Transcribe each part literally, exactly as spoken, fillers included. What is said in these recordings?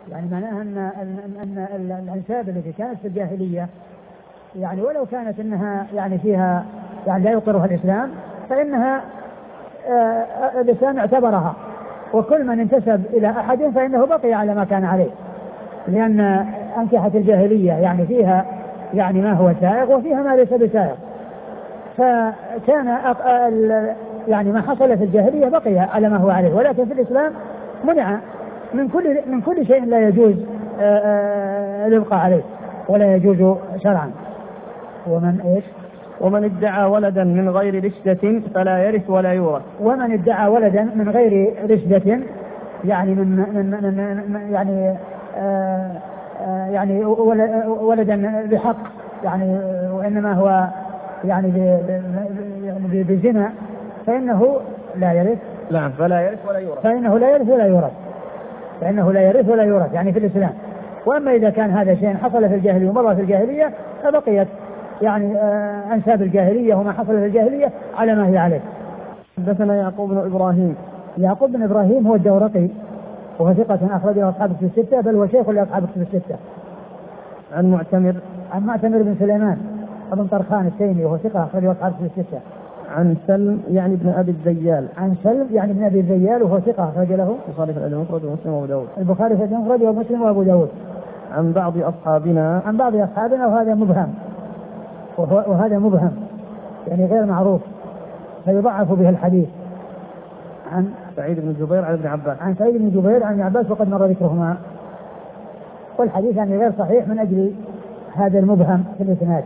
يعني معناها أن, أن, أن الأنساب التي كانت في الجاهلية يعني ولو كانت أنها يعني فيها يعني لا يقرها الإسلام فإنها آه الإسلام اعتبرها، وكل من انتسب إلى أحد فإنه بقي على ما كان عليه، لأن أنكحة الجاهلية يعني فيها يعني ما هو سائغ وفيها ما ليس بسائغ، فكان يعني ما حصل في الجاهلية بقي على ما هو عليه، ولكن في الإسلام منع من كل من كل شيء لا يجوز الإبقاء عليه ولا يجوز شرعا. ومن إيش؟ ومن ادعى ولدا من غير رشدة فلا يرث ولا يورث. ومن ادعى ولدا من غير رشدة يعني من, من, من يعني آآ آآ يعني ولدا بحق يعني وإنما هو يعني بزنا فإنه لا يرث. لا فلا يرث ولا يورث. فإنه لا يرث ولا يورث. فإنه لا يرث ولا يورث يعني في الإسلام. وأما إذا كان هذا شيء حصل في الجاهلية ومضى في الجاهلية فبقيت يعني أنساب الجاهلية وما حصل في الجاهلية على ما هي عليه. حدثنا يعقوب بن إبراهيم. يعقوب بن إبراهيم هو الدورقي وهو ثقة أخرجه أصحاب الكتب الستة بل هو شيخ لأصحاب الكتب الستة. عن معتمر. عن معتمر بن سليمان ابن طرخان التيمي وهو ثقة أخرجه أصحاب الكتب الستة. عن سلم يعني ابن أبي الذيال. عن سلم يعني ابن أبي الذيال وهو ثقة أخرج له البخاري في الأدب المفرد ومسلم وأبو داود. البخاري في الأدب المفرد ومسلم وأبو داود. عن بعض أصحابنا. عن بعض أصحابنا وهذا مبهم وهذا مبهم يعني غير معروف فيضعف به الحديث. عن سعيد بن جبير عن ابن عباس. عن سعيد بن جبير عن ابن عباس وقد مر ذكرهما، والحديث يعني غير صحيح من أجل هذا المبهم في الإسناد.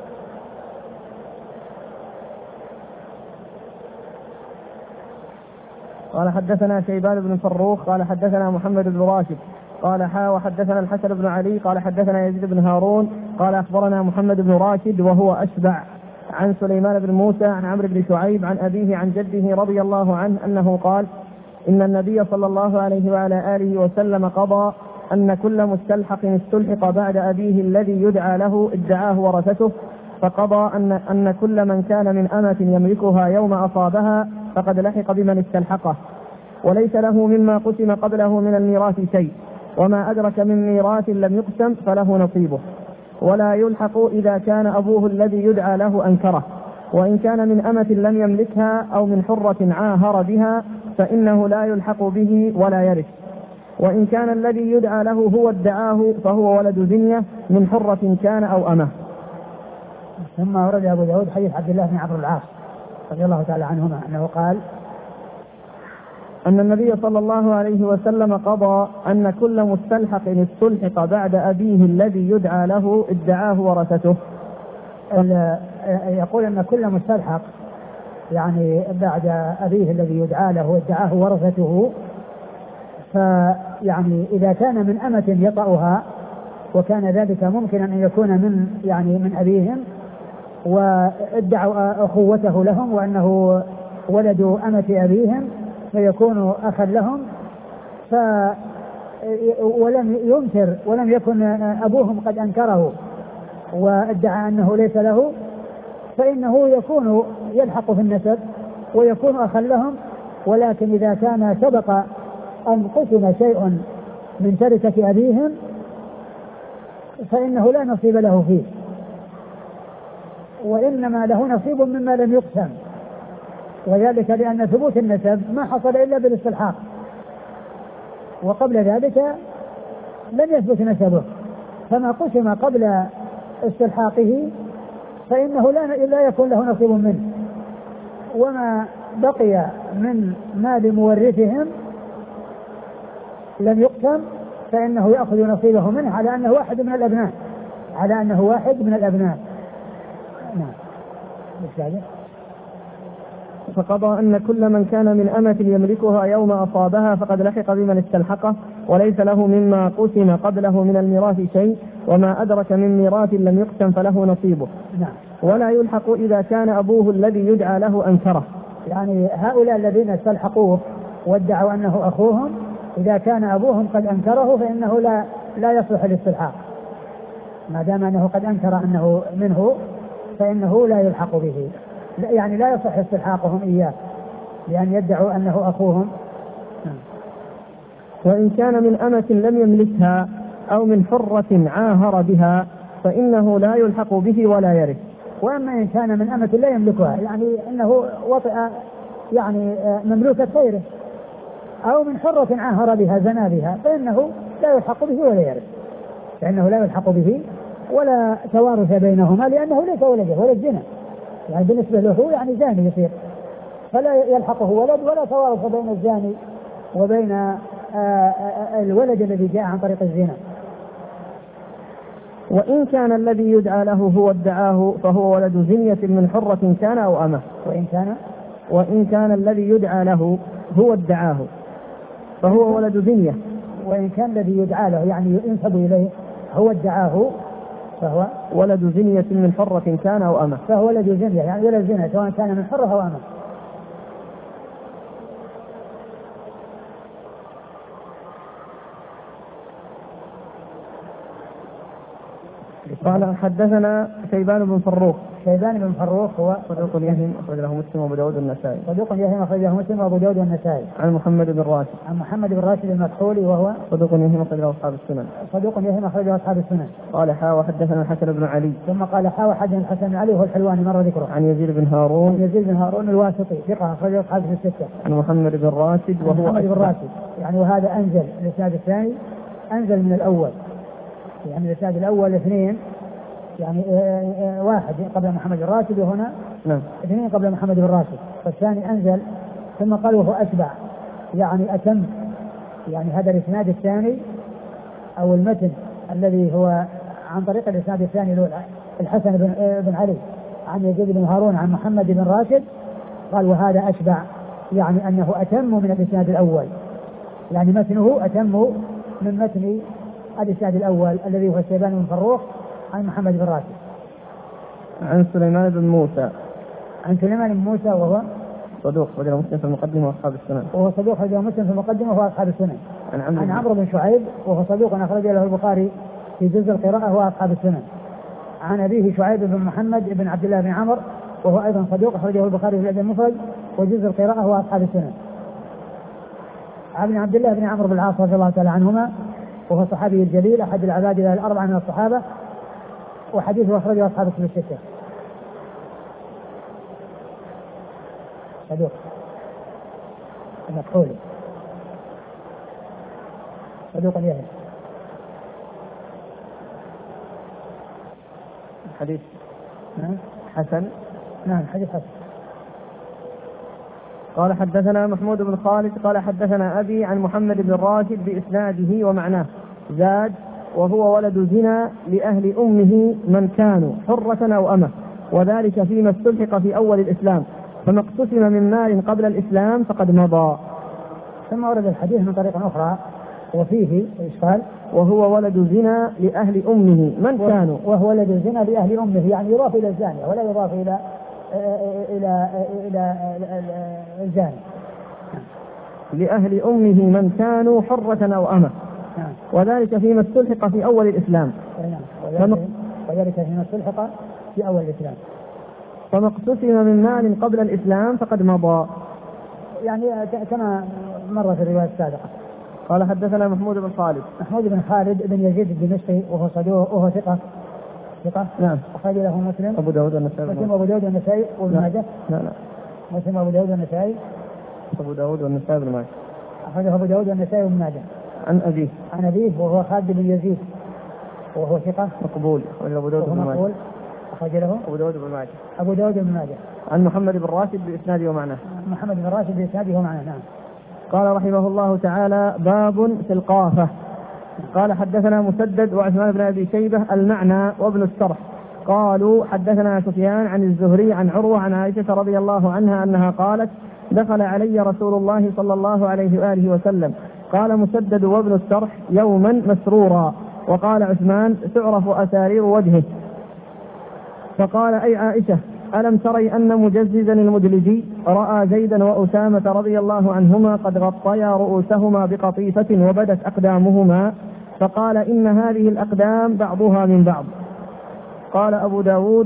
قال حدثنا شيبان بن فروخ قال حدثنا محمد بن راشد قال حا وحدثنا الحسن بن علي قال حدثنا يزيد بن هارون قال أخبرنا محمد بن راشد وهو أشبع عن سليمان بن موسى عن عمرو بن شعيب عن أبيه عن جده رضي الله عنه أنه قال إن النبي صلى الله عليه وعلى آله وسلم قضى أن كل مستلحق استلحق بعد أبيه الذي يدعى له ادعاه ورثته، فقضى أن, أن كل من كان من أمة يملكها يوم أصابها فقد لحق بمن استلحقه، وليس له مما قسم قبله من الميراث شيء، وما أدرك من ميراث لم يقسم فله نصيبه، ولا يلحق إذا كان أبوه الذي يدعى له أنكره، وإن كان من أمة لم يملكها أو من حرة عاهر بها فإنه لا يلحق به ولا يرث، وإن كان الذي يدعى له هو ادعاه فهو ولد زنية من حرة كان أو أمه. ثم ورد أبو داود حديث عبد الله بن عمرو العاص رضي الله تعالى عنهما أنه قال أن النبي صلى الله عليه وسلم قضى أن كل مستلحق استلحق بعد أبيه الذي يدعى له ادعاه ورثته. يقول أن كل مستلحق يعني بعد أبيه الذي يدعى له ادعاه ورثته، فيعني إذا كان من أمة يطأها وكان ذلك ممكنا أن يكون من يعني من أبيهم وادعوا أخوته لهم وأنه ولد أمة أبيهم فيكون أخا لهم، ف ولم ينكر ولم يكن أبوهم قد أنكره وادعى أنه ليس له، فإنه يكون يلحق في النسب ويكون أخا لهم. ولكن إذا كان سبق أن قسم شيء من تركة أبيهم فإنه لا نصيب له فيه، وإنما له نصيب مما لم يقسم، وذلك لأن ثبوت النسب ما حصل إلا بالاستلحاق، وقبل ذلك لم يثبت نسبه، فما قسم قبل استلحاقه فإنه لا, لا يكون له نصيب منه، وما بقي من مال مورثهم لم يقسم فإنه يأخذ نصيبه منه على أنه واحد من الأبناء على أنه واحد من الأبناء. نعم. فقضى أن كل من كان من أمة يملكها يوم أصابها فقد لحق بمن استلحقه، وليس له مما قسم قبله من الميراث شيء، وما أدرك من ميراث لم يقسم فله نصيبه. نعم. ولا يلحق إذا كان أبوه الذي يدعى له أنكره. يعني هؤلاء الذين استلحقوه وادعوا أنه أخوهم إذا كان أبوهم قد أنكره فإنه لا لا يصلح الاستلحاق، ما دام أنه قد أنكر أنه منه فإنه لا يلحق به، يعني لا يصح استلحاقهم إياه لأن يدعوا أنه أخوهم. وإن كان من أمة لم يملكها أو من حرة عاهر بها فإنه لا يلحق به ولا يرث. وأما إن كان من أمة لا يملكها يعني أنه وطئ يعني مملوكة غيره أو من حرة عاهر بها زنا بها فإنه لا يلحق به ولا يرث، فإنه لا يلحق به ولا توارث بينهما لأنه ليس ولده ولد زنا، يعني بالنسبة له يعني زاني يصير، فلا يلحقه ولد ولا توارث بين الزاني وبين الولد الذي جاء عن طريق الزنا. وإن كان الذي يدعى له هو ادعاه فهو ولد زنية من حرة كان أو أمة. وإن كان وإن كان الذي يدعى له هو ادعاه فهو ولد زنية. وإن كان الذي يدعى له يعني ينسب إليه هو ادعاه فهو ولد زنية من حرة كان أو أمة. فهو ولد زنية يعني ولد زنا سواء كان من حرة أو أمة. قال حدثنا شيبان بن فروخ. شيبان بن فروخ هو صدوق يهم أخرج له مسلم وأبو داود والنسائي. صدوق يهم أخرج له مسلم وأبو داود والنسائي. عن محمد بن راشد. عن محمد بن راشد المكحولي وهو صدوق يهم أخرج له أصحاب السنن. صدوق يهم أخرج له أصحاب السنن. قال حا وحدثنا الحسن بن علي. ثم قال حا وحدثنا الحسن بن علي وهو الحلواني مر ذكره. عن يزيد بن هارون. عن يزيد بن هارون الواسطي ثقة أخرج له أصحاب الستة. عن محمد بن راشد وهو محمد بن راشد يعني وهذا أنزل الإسناد الثاني أنزل من الأول، يعني الإسناد الأول اثنين يعني واحد قبل محمد بن راشد وهنا نعم اثنين قبل محمد بن راشد، فالثاني أنزل ثم قال وهو أتبع يعني أتم، يعني هذا الإسناد الثاني أو المتن الذي هو عن طريق الإسناد الثاني له الحسن بن, بن علي عن يزيد بن هارون عن محمد بن راشد قال وهذا أتبع يعني أنه أتم من الإسناد الأول، يعني متنه أتم من متن الإسناد الأول الذي هو شيبان بن فروخ عن محمد بن راشد. عن سليمان بن موسى. عن سليمان بن موسى وهو صدوق أخرج له مسلم في المقدمة وأصحاب السنن. وهو صدوق أخرج له مسلم في المقدمة وهو أصحاب السنن. عن عمرو عن عمرو بن شعيب وهو صدوق أخرج له البخاري في جزء القراءة وهو أصحاب السنن. عن أبيه شعيب بن محمد بن عبد الله بن عمرو وهو أيضا صدوق أخرجه البخاري في الأدب المفرد وجزء القراءة هو أصحاب السنن. عن عبد الله بن عمرو بن العاص رضي الله تعالى عنهما وهو صحابي الجليل أحد العباد الأربعة من الصحابة وحديثه أخرجه أصحاب الكتب الستة. صدوق المكحولي صدوق يهم. حديث نعم حسن. نعم حديث حسن. قال حدثنا محمود بن خالد قال حدثنا أبي عن محمد بن راشد بإسناده ومعناه زاد وهو ولد زنا لأهل أمه من كانوا حرة أو أمة وذلك فيما استلحق في أول الإسلام فما اقتسم من مال قبل الإسلام فقد مضى. ثم ورد الحديث من طريق أخرى وفيه إشكال وهو ولد زنا لأهل أمه من كانوا وهو ولد زنا لأهل أمه يعني يضاف إلى الزانية ولا يضاف إلى إلى إلى الزاني. لأهل أمه من كانوا حرة أو أمة وذلك فيما استلحق في أول الإسلام. وذلك فيما استلحق في أول الإسلام فما اقتسم من مال قبل الإسلام فقد مضى، يعني كما مر في الرواية السابقة. قال حدثنا محمود بن خالد. محمود بن خالد بن يزيد الدمشقي وهو صدوق وهو ثقة ثقة نعم أخرج له مسلم أبو داود والنسائي مسلم أبو داود والنسائي وابن ماجه. لا لا مسلم أبو داود والنسائي أبو داود والنسائي وابن ماجه. أخرجه أبو داود والنسائي وابن ماجه. عن أبيه عن أبيه وهو خالد بن يزيد وهو ثقة مقبول أخرج أبو داود وابن ماجه. أخرج له أبو داود وابن ماجه. أبو داود وابن ماجه. عن محمد بن راشد بإسناده ومعناه. محمد بن راشد بإسناده ومعناه. نعم. قال رحمه الله تعالى باب في القافة. قال حدثنا مسدد وعثمان بن أبي شيبة المعنى وابن السرح قالوا حدثنا سفيان عن الزهري عن عروة عن عائشة رضي الله عنها أنها قالت دخل علي رسول الله صلى الله عليه وآله وسلم. قال مسدد وابن السرح يوما مسرورا وقال عثمان تعرف أسارير وجهه. فقال أي عائشة ألم تري أن مجززا المدلجي رأى زيدا وأسامة رضي الله عنهما قد غطيا رؤوسهما بقطيفة وبدت أقدامهما فقال إن هذه الأقدام بعضها من بعض. قال أبو داود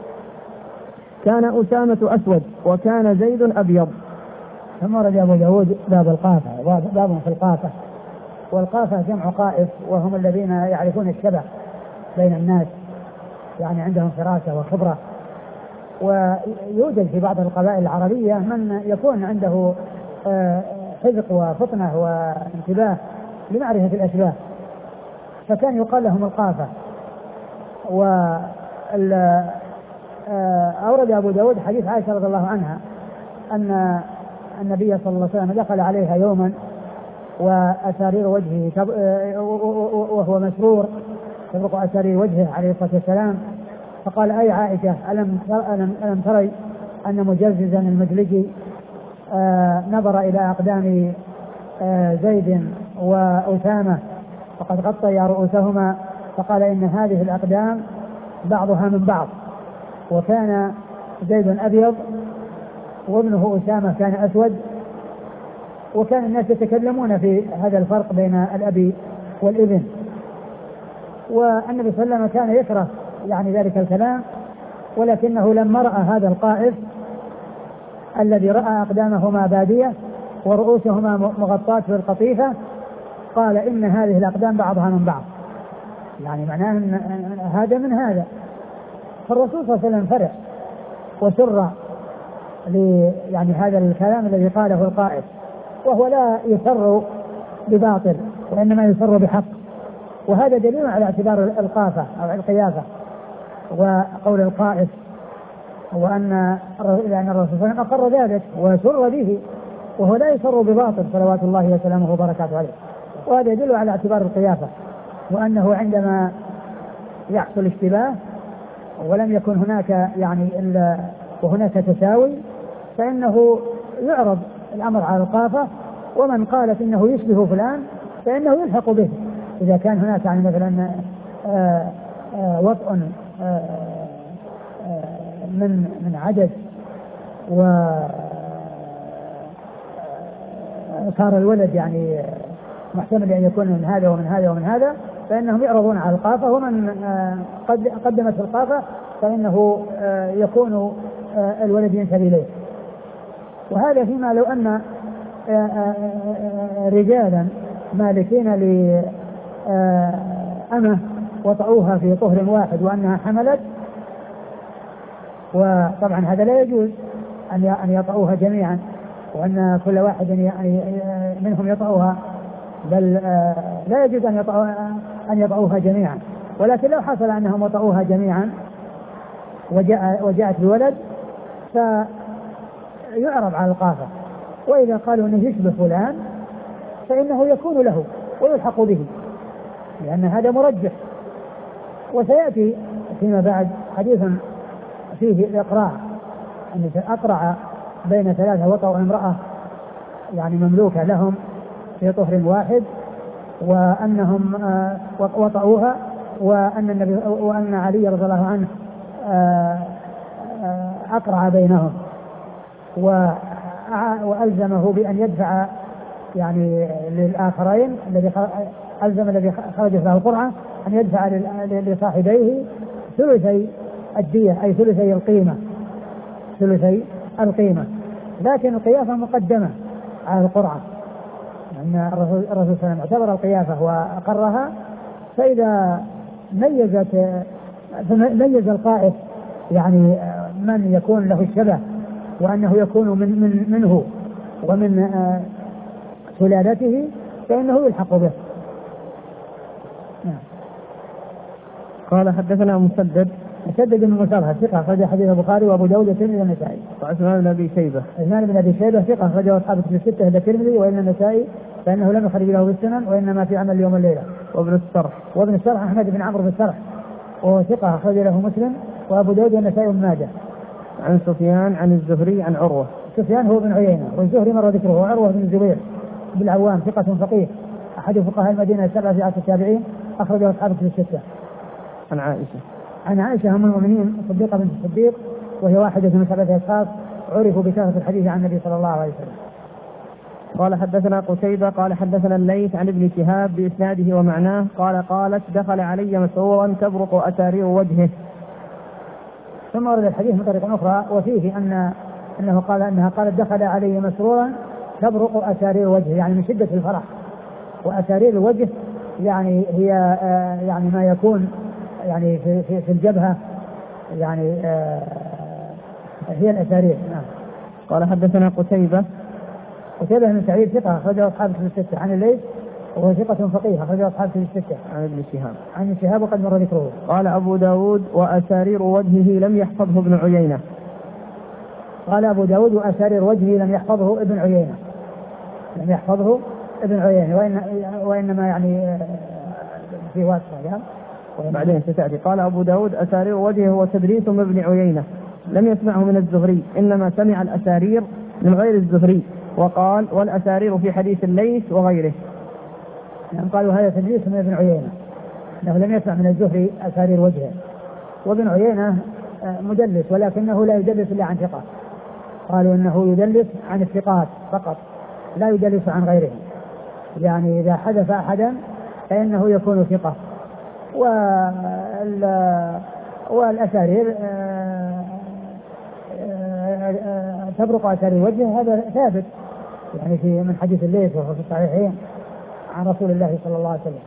كان أسامة أسود وكان زيد أبيض. ثم رد أبو داود باب القافة باب في القافة والقافة جمع قائف وهم الذين يعرفون الشبه بين الناس، يعني عندهم فراسة وخبرة. ويوجد في بعض القبائل العربية من يكون عنده حذق وفطنة وانتباه لمعرفة الأشباه، فكان يقال لهم القافة. وأورد أبو داود حديث عائشة رضي الله عنها أن النبي صلى الله عليه وسلم دخل عليها يوما وأسارير وجهه وهو مسرور تبرق أسارير وجهه عليه الصلاة والسلام، فقال: أي عائشة، ألم, ألم, ألم تري أن مجززا المدلجي آه نظر إلى أقدام آه زيد وأسامة فقد غطيا رؤوسهما، فقال: إن هذه الأقدام بعضها من بعض. وكان زيد أبيض وابنه أسامة كان أسود، وكان الناس يتكلمون في هذا الفرق بين الأب والابن. والنبي صلى الله عليه وسلم كان يكره يعني ذلك الكلام، ولكنه لما رأى هذا القائف الذي رأى أقدامهما بادية ورؤوسهما مغطاة بالقطيفة قال: إن هذه الأقدام بعضها من بعض، يعني معناه أن هذا من هذا. فالرسول صلى الله عليه وسلم فرح وسر يعني هذا الكلام الذي قاله القائف، وهو لا يسر بباطل وإنما يسر بحق، وهذا دليل على اعتبار القافة أو القيافة وقول القائف، وأن لأن الرسول صلى الله عليه وسلم أقر ذلك وسر به، وهو لا يسر بباطل صلوات الله وسلامه وبركاته عليه. وهذا يدل على اعتبار القيافة، وأنه عندما يحصل اشتباه ولم يكن هناك يعني إلا وهناك تساوي فإنه يعرض الأمر على القافة، ومن قالت إنه يشبه فلان فإنه يلحق به إذا كان هناك يعني مثلا آآ آآ وطء آآ من من عدد وصار الولد يعني محتمل أن يكون من هذا ومن هذا ومن هذا، فإنهم يعرضون على القافة، ومن قد قدمت القافة فإنه يكون الولد ينسب إليه. وهذا فيما لو أن رجالا مالكين لأمة وطعوها في طهر واحد وأنها حملت، وطبعا هذا لا يجوز أن يطعوها جميعا وأن كل واحد يعني منهم يطعوها، بل لا يجوز أن يطعوها أن يطعوها جميعا، ولكن لو حصل أنهم وطعوها جميعا وجاء وجاءت بولد فيعرض على القافة، وإذا قالوا أنه يشبه فلان فإنه يكون له ويلحق به، لأن هذا مرجح. وسيأتي فيما بعد حديث فيه الإقراع، أن أقرع بين ثلاثة وطأوا امرأة يعني مملوكة لهم في طهر واحد وأنهم وطأوها، وأن النبي وأن علي رضي الله عنه أقرع بينهم وألزمه بأن يدفع يعني للآخرين الذي ألزم الذي خرجت له القرعة أن يدفع لصاحبيه ثلثي الدية أي ثلثي القيمة ثلثي القيمة لكن القيافة مقدمة على القرعة، لأن الرسول صلى الله عليه وسلم اعتبر القيافة وأقرها، فإذا ميزت ميز القائف يعني من يكون له الشبه وأنه يكون من من منه ومن سلالته فإنه يلحق به. قال: حدثنا مسدد مسدد بن مسرهد ثقة أخرج حديث البخاري وأبو داود والترمذي والنسائي. وعثمان بن أبي شيبة عثمان بن أبي شيبة ثقة أخرجه أصحاب الكتب الستة إلا الترمذي وإلا النسائي فإنه لم يخرج له بالسنن وإنما في عمل اليوم والليلة. وابن السرح وابن السرح أحمد بن عمرو بن السرح وهو ثقة أخرج له مسلم وأبو داود والنسائي وابن ماجه. عن سفيان عن الزهري عن عروة. سفيان هو بن عيينة والزهري مر ذكره، وعروة بن الزبير بالعوام ثقة فقيه أحد فقهاء المدينة السبعة في عصر التابعين أخرجه أصحاب الكتب الستة. عن عائشة عن عائشة أم المؤمنين صديقة بنت الصديق وهي واحدة من سبعة أشخاص عرفوا بكثرة الحديث عن النبي صلى الله عليه وسلم. قال: حدثنا قتيبة قال: حدثنا الليث عن ابن شهاب بإسناده ومعناه قال: قالت: دخل علي مسرورا تبرق أسارير وجهه. ثم ورد الحديث من طريق أخرى وفيه أن أنه قال أنها قالت: دخل علي مسرورا تبرق أسارير وجهه، يعني من شدة الفرح وأسارير الوجه يعني هي آه يعني ما يكون يعني في, في, في الجبهة يعني آه هي الأسارير. نعم. قال حدثنا قتيبة قتيبة بن سعيد ثقة أخرجه أصحاب الستة عن الليث وهو ثقة فقيه أخرجه أصحاب الستة عن ابن شهاب عن ابن شهاب وقد مر ذكره. قال أبو داود وأسارير وجهه لم يحفظه ابن عيينة. قال أبو داود وأسارير وجهه لم يحفظه ابن عيينة لم يحفظه ابن عيينة وإن وإنما يعني في واسطة يعني بعدين ستأتي. قال أبو داود أسارير وجهه هو تدريس من ابن عيينة لم يسمعه من الزهري إنما سمع الأسارير من غير الزهري. وقال والأسارير في حديث الليث وغيره. يعني قالوا هذا تدريس من ابن عيينة انه لم يسمع من الزهري أسارير وجهه. وابن عيينة مدلس ولكنه لا يدلس إلا عن ثقة. قالوا انه يدلس عن الثقات فقط لا يدلس عن غيرهم يعني إذا حدث أحدا فإنه يكون ثقة. والأسارير تبرق أسارير وجهه هذا ثابت يعني في من حديث الليث وهو في الصحيحين عن رسول الله صلى الله عليه وسلم.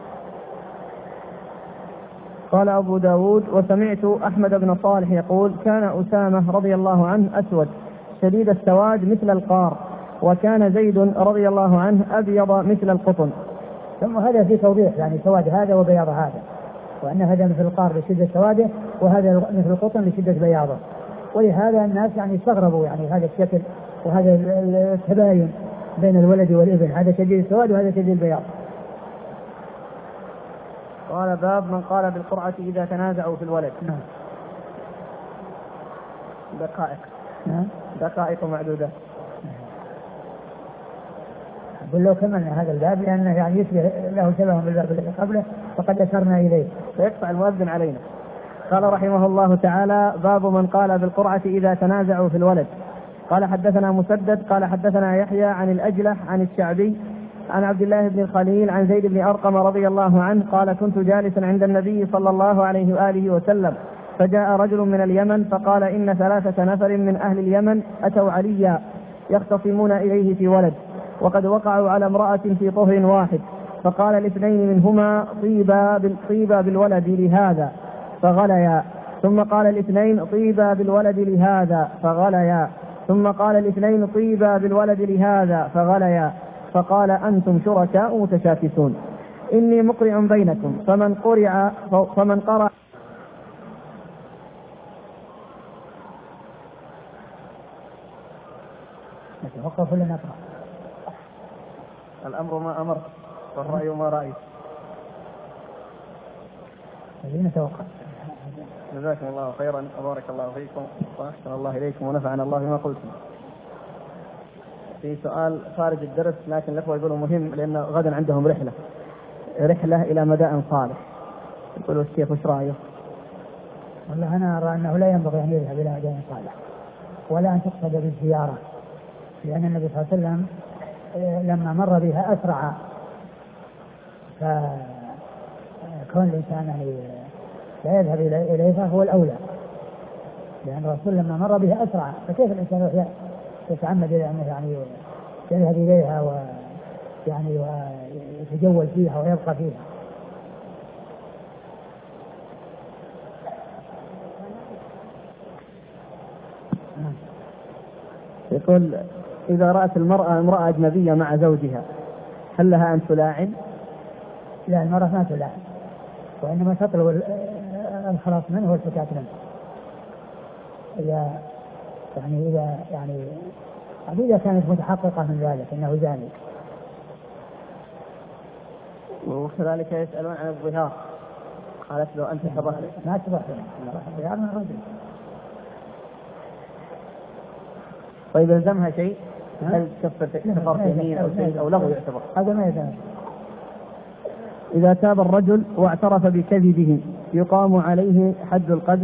قال أبو داود وسمعت أحمد بن صالح يقول كان أسامة رضي الله عنه أسود شديد السواد مثل القار وكان زيد رضي الله عنه أبيض مثل القطن. ثم هذا في توضيح يعني سواد هذا وبياض هذا وأن هذا مثل القار لشدة سواده وهذا مثل القطن لشدة بياضه. ولهذا الناس يعني استغربوا يعني هذا الشكل وهذا التباين بين الولد والابن هذا شديد السواد وهذا شديد البياض. قال باب من قال بالقرعة إذا تنازعوا في الولد. نعم. دقائق. نعم. دقائق معدودة. أقول لو كملنا هذا الباب لأنه يعني يشبه له شبه بالباب الذي قبله فقد أشرنا إليه فيقطع المؤذن علينا. قال رحمه الله تعالى باب من قال بالقرعة إذا تنازعوا في الولد. قال حدثنا مسدد قال حدثنا يحيى عن الأجلح عن الشعبي عن عبد الله بن الخليل عن زيد بن أرقم رضي الله عنه قال كنت جالسا عند النبي صلى الله عليه وآله وسلم فجاء رجل من اليمن فقال إن ثلاثة نفر من أهل اليمن أتوا عليا يختصمون إليه في ولد وقد وقعوا على امرأة في طهر واحد فقال الاثنين منهما طيبا طيبا بالولد لهذا فغليا ثم قال الاثنين طيبا بالولد لهذا فغليا ثم قال الاثنين طيبا بالولد لهذا فغليا فقال أنتم شركاء متشاكسون إني مقرع بينكم فمن قرع فمن قرع وقف لنا نقرأ. الأمر ما أمرت والرأي ما رأيت. نتوقف. جزاكم الله خيرا وبارك الله فيكم وأحسن الله إليكم ونفعنا الله بما قلتم. في سؤال خارج الدرس لكن الأخوة يقولوا مهم لأن غدا عندهم رحلة رحلة إلى مدائن صالح يقولوا الشيخ وش رأيه؟ والله أنا أرى أنه لا ينبغي أن يذهب إلى مدائن صالح ولا أن تقصد بالزيارة لأن النبي صلى الله عليه وسلم لما مر بها أسرع فكون الإنسان يعني لا يذهب إليه فهو الأولى لأن الرسول لما مر بها أسرع فكيف الإنسان يتعمد يعني يعني يذهب إليها ويعني ويتجول فيها ويبقى فيها. يقول إذا رأت المرأة امرأة أجنبية مع زوجها هل لها أن تلاعن؟ لا المرأة ما تلاعن وإنما تطلب الخلاص منه والفكاك منه. إذا يعني إذا يعني إذا كانت متحققة من ذلك أنه زاني. وكذلك يسألون عن الظهار قالت له أنت تظهر ما تظهر الظهار من الرجل. طيب يلزمها شيء هل كفر كفر يمين أو شيء أو لغو يعتبر؟ هذا ما يلزم. إذا تاب الرجل واعترف بكذبه يقام عليه حد القذف.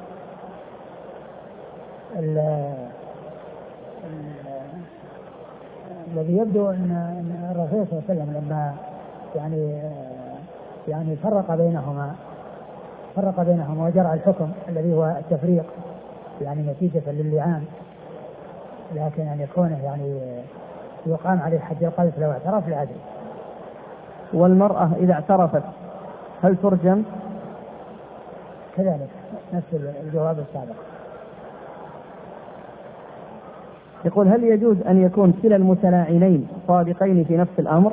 الذي يبدو أن الرسول صلى الله عليه وسلم لما يعني يعني فرق بينهما فرق بينهما وجرى الحكم الذي هو التفريق يعني نتيجة للعان لكن أن يكون يعني يقام عليه حد القذف لو اعترف لا أدري والمرأة إذا اعترفت هل ترجم؟ كذلك نفس الجواب السابق. يقول هل يجوز أن يكون كلا المتلاعنين صادقين في نفس الأمر؟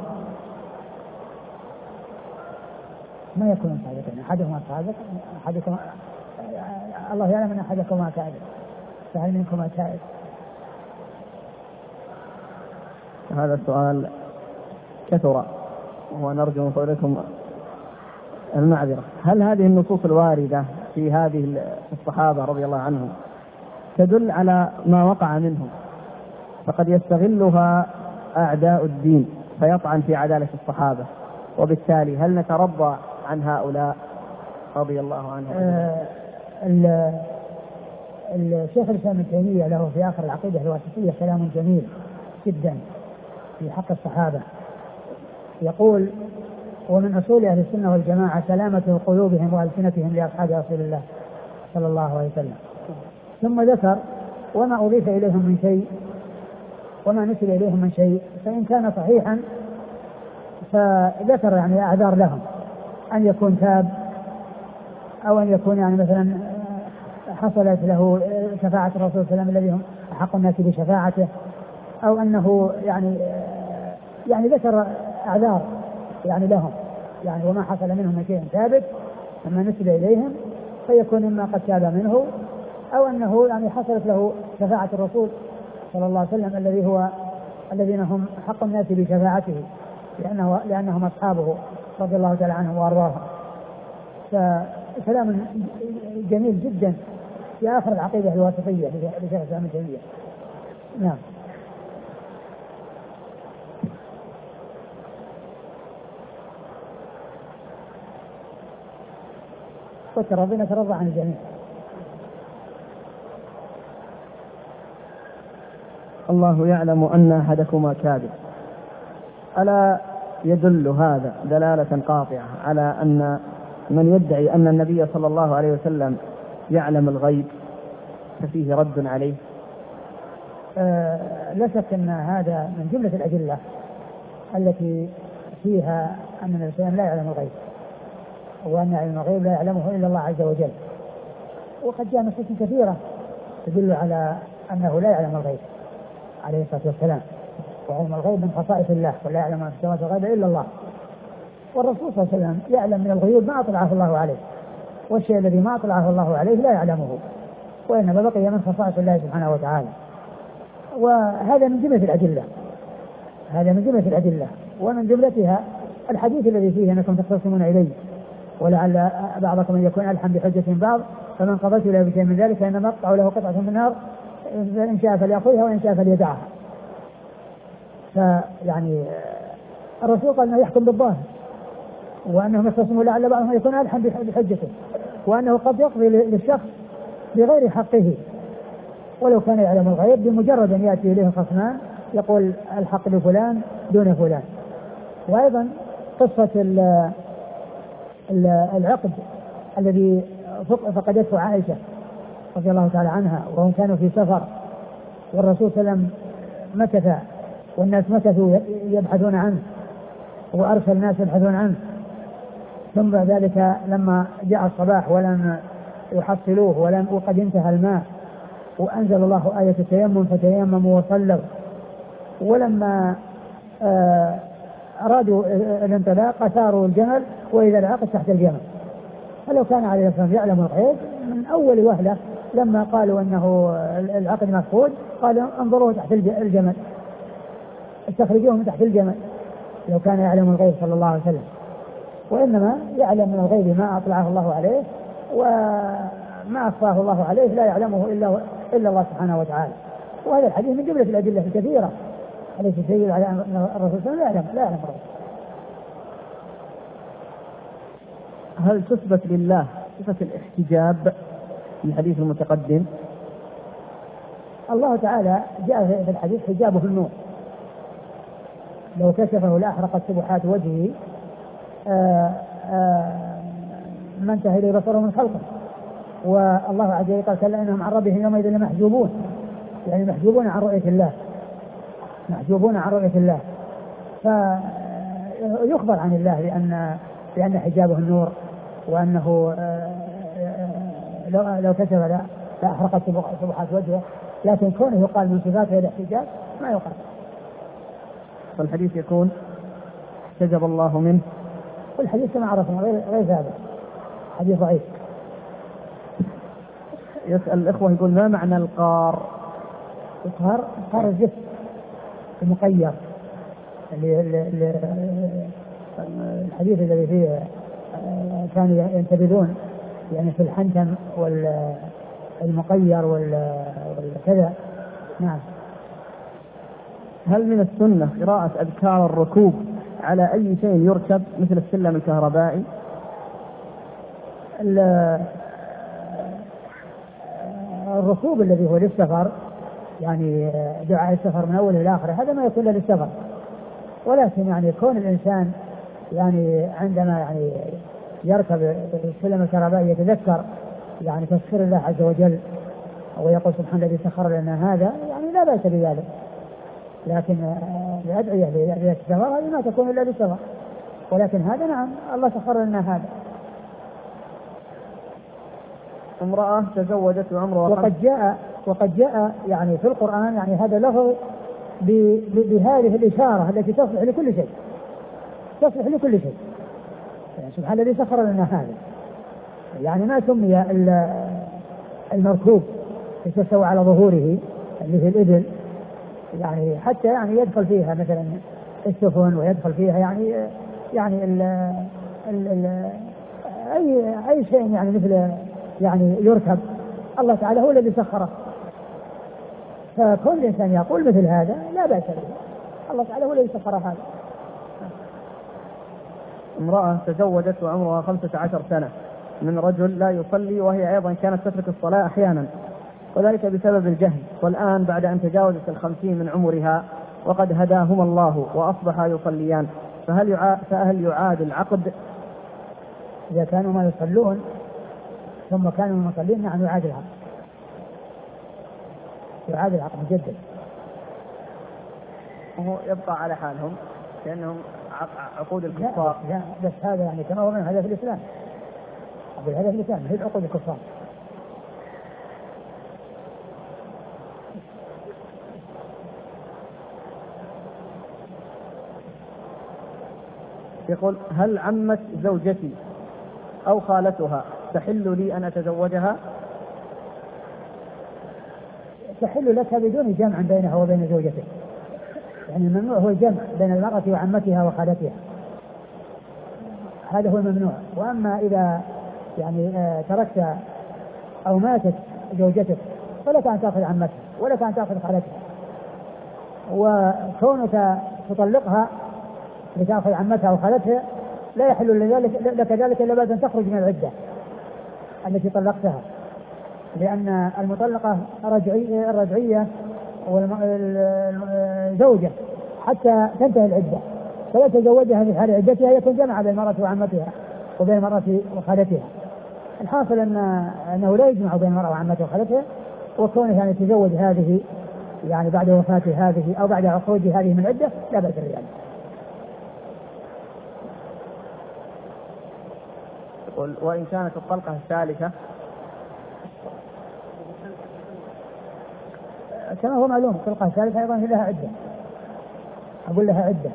ما يكون صادقين، أحدهما صادق أحدكما الله يعلم أن أحدكما كاذب، فهل منكما تائب؟ هذا السؤال كثر ونرجو من فضلكم المعذرة. هل هذه النصوص الواردة في هذه الصحابة رضي الله عنهم تدل على ما وقع منهم فقد يستغلها أعداء الدين فيطعن في عدالة الصحابة، وبالتالي هل نترضى عن هؤلاء رضي الله عنهم؟ آه الشيخ الإسلام ابن تيمية له في آخر العقيدة الواسطية كلام جميل جدا في حق الصحابة. يقول: ومن أصول أهل السنة والجماعة سلامة قلوبهم وألسنتهم لأصحاب رسول الله صلى الله عليه وسلم. ثم ذكر: وما أضيف إليهم من شيء وما نسب إليهم من شيء فإن كان صحيحا فذكر يعني أعذار لهم، أن يكون تاب، أو أن يكون يعني مثلا حصلت له شفاعة الرسول صلى الله عليه وسلم الذي هم أحق الناس بشفاعته، أو أنه يعني يعني ذكر أعذار يعني لهم، يعني وما حصل منهم من شيء ثابت أما نسب إليهم فيكون إما قد تاب منه، أو أنه يعني حصلت له شفاعة الرسول صلى الله عليه وسلم الذي هو الذين هم حق الناس بشفاعته لأنه لأنهم أصحابه رضي الله تعالى عنهم وأرضاهم. فكلام جميل جدا في آخر العقيدة الواسطية لشيخ الإسلام ابن تيمية. نعم. ربنا ترضى عن الجميع. الله يعلم أن أحدكما كاذب. ألا يدل هذا دلالة قاطعة على أن من يدعي أن النبي صلى الله عليه وسلم يعلم الغيب ففيه رد عليه؟ آه لا شك أن هذا من جملة الأدلة التي فيها أن النبي صلى الله عليه وسلم لا يعلم الغيب، وأن علم الغيب لا يعلمه إلا الله عز وجل. وقد جاء نصوص كثيرة تدل على أنه لا يعلم الغيب عليه الصلاة والسلام، وعلم الغيب من خصائص الله، ولا يعلم ما في السماوات والأرض إلا الله. والرسول صلى الله عليه وسلم يعلم من الغيوب ما أطلعه الله عليه، والشيء الذي ما أطلعه الله عليه لا يعلمه، وإنما بقي من خصائص الله سبحانه وتعالى. وهذا من جملة الأدلة هذا من جملة الأدلة ومن جملتها الحديث الذي فيه أنكم تختصمون إليه ولعل بعضكم أن يكون ألحم بحجة بعض، فمن قضيت له بشيء من ذلك فإنما أقطع له قطعة من النار إن شاء فليأخذها وإن شاء فليدعها. فيعني الرسول قال أنه يحكم بالظاهر، وأنهم يختصمون لعل بعضهم يكون ألحم بحجته، وأنه قد يقضي للشخص بغير حقه ولو كان يعلم الغيب، بمجرد أن يأتي إليه خصمان يقول الحق لفلان دون فلان. وأيضا قصة العقد الذي فقدته عائشة رضي الله تعالى عنها، وهم كانوا في سفر والرسول صلى الله عليه وسلم مكث والناس مكثوا يبحثون عنه، وأرسل الناس يبحثون عنه، ثم ذلك لما جاء الصباح ولم يحصلوه ولم وقد انتهى الماء، وأنزل الله آية التيمم فتيمموا وصلوا، ولما آه أرادوا الانطلاق أثاروا الجمل وإذا العقد تحت الجمل. فلو كان عليه الصلاة والسلام يعلم الغيب من أول وهلة لما قالوا أنه العقد مفقود قالوا انظروا تحت الجمل، استخرجوه من تحت الجمل، لو كان يعلم الغيب صلى الله عليه وسلم. وإنما يعلم من الغيب ما أطلعه الله عليه، وما أخفاه الله عليه لا يعلمه إلا إلا الله سبحانه وتعالى. وهذا الحديث من جملة الأدلة الكثيرة التي تدل على أن الرسول صلى الله عليه وسلم لا يعلم لا يعلم الغيب. هل تثبت لله صفة الاحتجاب في الحديث المتقدم؟ الله تعالى جاء في الحديث حجابه النور، لو كشفه لأحرقت سبحات وجهه ما انتهى إليه بصره من خلقه. والله عز وجل قال كلا إنهم عن ربهم يومئذ لمحجوبون، يعني محجوبون عن رؤية الله محجوبون عن رؤية الله. يخبر عن الله لأن لأن حجابه النور، وأنه لو لو كشف لا لأحرقت سبحات وجهه، لكن كونه يقال من صفاته الاحتجاب ما يقال. فالحديث يكون احتجب الله منه، والحديث كما عرفنا غير غير ثابت، حديث ضعيف. يسأل الإخوة يقول ما معنى القار؟ القار قار الزفت المقير، اللي الحديث الذي فيه كانوا ينتبذون يعني في الحنتم والمقير والكذا. نعم. هل من السنة قراءة أذكار الركوب على أي شيء يركب مثل السلم الكهربائي؟ الركوب الذي هو للسفر يعني دعاء السفر من أوله إلى آخره هذا ما يكون للسفر، ولكن يعني كون الإنسان يعني عندما يعني يركب السلم الكهربائي يتذكر يعني تسخير الله عز وجل ويقول سبحان الذي سخر لنا هذا، يعني لا بأس بذلك، لكن الأدعية للسفر هذه ما تكون إلا للسفر، ولكن هذا نعم الله سخر لنا هذا. امرأة تزوجت وعمرها وقد جاء وقد جاء يعني في القرآن يعني هذا لفظ بهذه الإشارة التي تصلح لكل شيء، تصلح لكل شيء، يعني سبحان الذي سخر لنا هذا، يعني ما سمي المركوب يتسوى على ظهوره اللي في الإبل، يعني حتى يعني يدخل فيها مثلا السفن ويدخل فيها يعني يعني ال ال ال أي أي شيء يعني مثل يعني يركب الله تعالى هو الذي سخره، فكل إنسان يقول مثل هذا لا بأس به، الله تعالى هو الذي سخر هذا. امرأة تزوجت وعمرها خمسة عشر سنة من رجل لا يصلي، وهي أيضا كانت تترك الصلاة أحيانا، وذلك بسبب الجهل، والآن بعد أن تجاوزت الخمسين من عمرها وقد هداهما الله وأصبحا يصليان، فهل يعاد, فهل يعاد العقد؟ إذا كانوا ما يصلون ثم كانوا مصلين نعم يعاد العقد، يعاد العقد مجدد، وهو يبقى على حالهم كأنهم عقود الكفار. لا, لا بس هذا يعني كما هو من هذا في الإسلام، أقول هذا في الإسلام هي عقود الكفار. يقول هل عمت زوجتي أو خالتها تحل لي أن أتزوجها؟ تحل لك بدون جمع بينها وبين زوجته، يعني الممنوع هو الجمع بين المرأة وعمتها وخالتها، هذا هو الممنوع. وأما إذا يعني تركت أو ماتت زوجتك فلك أن تأخذ عمتها ولك أن تأخذ خالتها، وكونك تطلقها لتأخذ عمتها وخالتها لا يحل لك ذلك إلا بعد أن تخرج من العدة التي طلقتها، لأن المطلقة رجعية الرجعية والزوجة حتى تنتهي العدة، فلا تزوجها في حال عدتها يكون جمع بين المرأة وعمتها وبين المرأة وخالتها. الحاصل أن أنه لا يجمع بين المرأة وعمتها وخالتها، وكونه يعني تزوج هذه يعني بعد وفاة هذه أو بعد خروج هذه من العدة لا بأس بذلك. وإن كانت الطلقة الثالثة كما هو معلوم الطلقة الثالثة أيضا لها عدة، أقول لها عدة.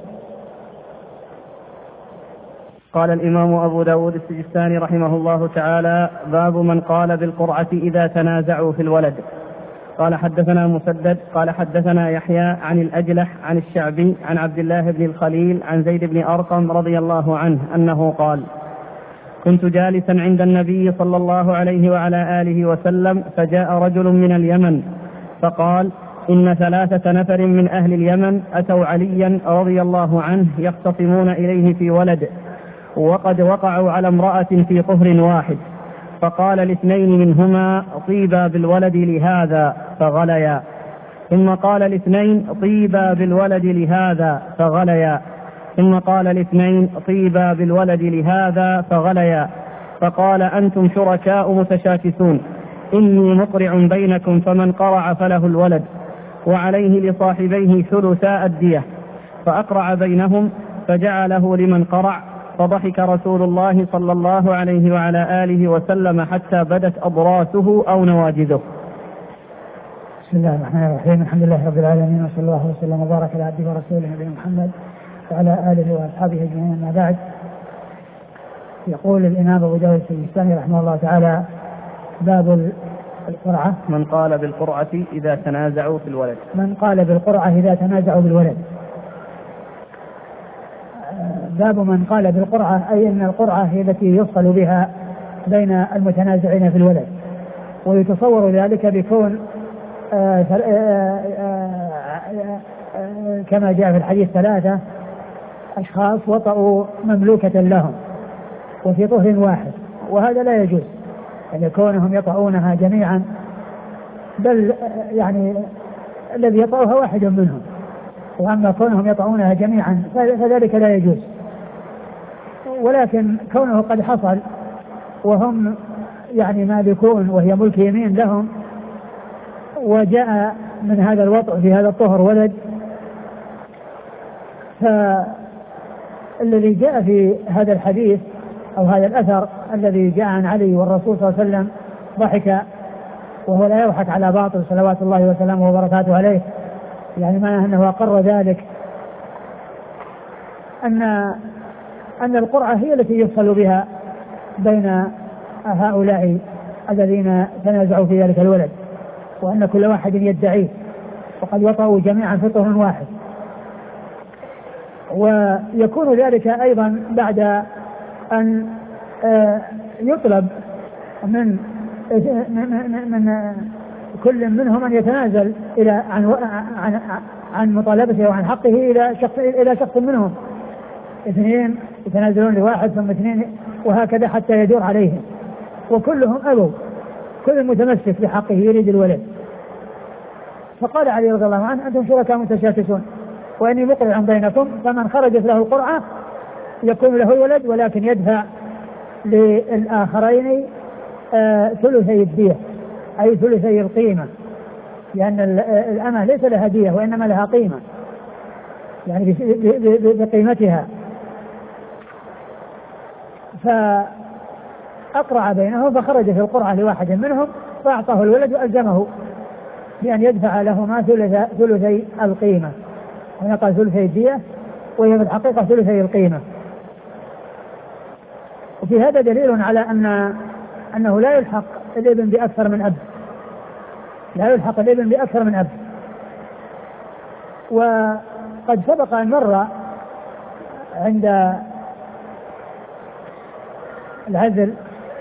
قال الإمام أبو داود السجستاني رحمه الله تعالى: باب من قال بالقرعة إذا تنازعوا في الولد. قال حدثنا مسدد قال حدثنا يحيى عن الأجلح عن الشعبي عن عبد الله بن الخليل عن زيد بن أرقم رضي الله عنه أنه قال: كنت جالسا عند النبي صلى الله عليه وعلى آله وسلم، فجاء رجل من اليمن فقال: إن ثلاثة نفر من أهل اليمن أتوا عليا رضي الله عنه يختصمون إليه في ولد، وقد وقعوا على امرأة في طهر واحد، فقال الاثنين منهما: طيبا بالولد لهذا فغليا، ثم قال الاثنين: طيبا بالولد لهذا فغليا، ثم قال الاثنين: طيبا بالولد لهذا فغليا، فقال: أنتم شركاء متشاكسون، إني مقرع بينكم، فمن قرع فله الولد، وعليه لصاحبيه ثلثاء الدية. فأقرع بينهم، فجعله لمن قرع، فضحك رسول الله صلى الله عليه وعلى آله وسلم حتى بدت أضراسه أو نواجذه. بسم الله الرحمن الرحيم. الحمد لله رب العالمين، وصلى الله وسلم وبارك على عبده ورسوله نبينا محمد وعلى آله وأصحابه أجمعين. ما بعد، يقول الإمام أبو داود السجستاني رحمه الله تعالى: باب القرعة. من قال بالقرعة إذا تنازعوا في الولد. من قال بالقرعة إذا تنازعوا بالولد. باب من قال بالقرعة، أي أن القرعة هي التي يفصل بها بين المتنازعين في الولد، ويتصور ذلك بكون آآ آآ آآ كما جاء في الحديث ثلاثة أشخاص وطئوا مملوكة لهم وفي طهر واحد، وهذا لا يجوز أن يكونهم يطؤونها جميعا، بل يعني الذي يطؤها واحد منهم، وأما كونهم يطؤونها جميعا فذلك لا يجوز. ولكن كونه قد حصل وهم يعني مالكون وهي ملك يمين لهم، وجاء من هذا الوطء في هذا الطهر ولد، فالذي جاء في هذا الحديث أو هذا الأثر الذي جاء عن علي والرسول صلى الله عليه وسلم ضحك، وهو لا يضحك على باطل صلوات الله وسلامه وبركاته عليه، يعني معناه أنه أقر ذلك أن أن القرعة هي التي يفصل بها بين هؤلاء الذين تنازعوا في ذلك الولد، وأن كل واحد يدعيه، وقد وطئوا جميعا في طهر واحد. ويكون ذلك أيضا بعد أن يطلب من من, من كل منهم أن يتنازل إلى عن عن عن مطالبته وعن حقه إلى شخص إلى شخص منهم. اثنين يتنازلون لواحد ثم اثنين، وهكذا حتى يدور عليهم، وكلهم أبوا، كل متمسك بحقه يريد الولد. فقال علي رضي الله عنه: أنتم شركاء متشاكسون، وإني مقرع بينكم، فمن خرجت له القرعة يكون له الولد، ولكن يدفع للآخرين آه ثلثي الدية، أي ثلثي القيمة، لأن الأمة ليس لها دية وإنما لها قيمة، يعني بقيمتها. فأقرع بينهم، فخرج في القرعة لواحد منهم فأعطاه الولد وألزمه بأن يدفع لهما ثلثي القيمة. هنا قال ثلثي الدية، وهي في الحقيقة ثلثي القيمة. وفي هذا دليل على أن أنه لا يلحق الابن بأكثر من أب، لا يلحق الابن بأكثر من أب. وقد سبق أن مر عند العزل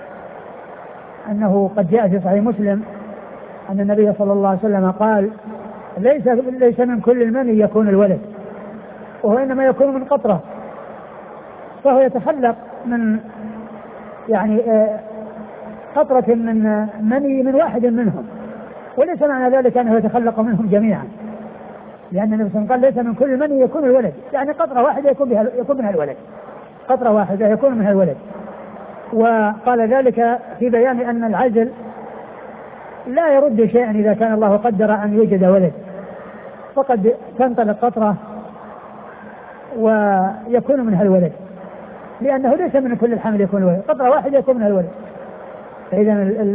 أنه قد جاء في صحيح مسلم أن النبي صلى الله عليه وسلم قال: ليس ليس من كل المني يكون الولد، وهو إنما يكون من قطرة، فهو يتخلق من يعني قطرة من مني من واحد منهم، وليس معنى ذلك أنه يتخلق منهم جميعا، لأن النبي صلى الله عليه وسلم قال: ليس من كل مني يكون الولد، يعني قطرة واحدة يكون بها يكون منها الولد، قطرة واحدة يكون منها الولد. وقال ذلك في بيان أن العزل لا يرد شيئا إذا كان الله قدر أن يوجد ولد، فقد تنطلق قطرة ويكون منها الولد، لأنه ليس من كل الحمل يكون الولد، قطرة واحدة يكون منها الولد. فإذا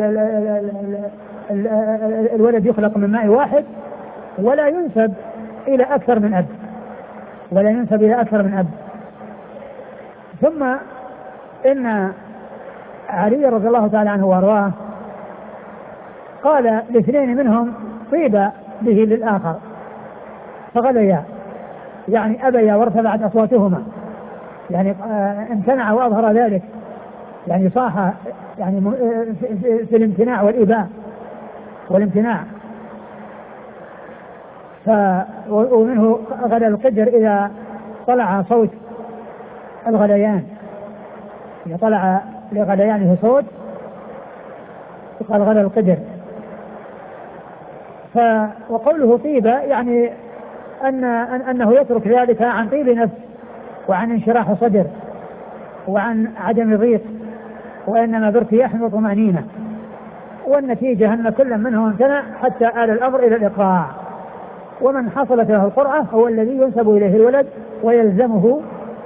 الولد يخلق من ماء واحد، ولا ينسب إلى أكثر من أب، ولا ينسب إلى أكثر من أب. ثم إن علي رضي الله تعالى عنه وأرضاه قال لاثنين منهم: طيب به للآخر، فغليا، يعني أبيا وارتفعت أصواتهما، يعني امتنع وأظهر ذلك، يعني صاح يعني في, في الامتناع والإباء والامتناع. ف ومنه غلى القدر إذا طلع صوت الغليان، إذا طلع لغليانه صوت يقال غلى القدر. ف وقوله طيبة يعني أن أنه يترك ذلك عن طيب نفس وعن انشراح صدر وعن عدم ضيق، وإنما بارتياح وطمأنينة، والنتيجة أن كل منهم امتنع حتى آل الأمر إلى الإقراع. ومن حصلت له القرعة هو الذي ينسب إليه الولد ويلزمه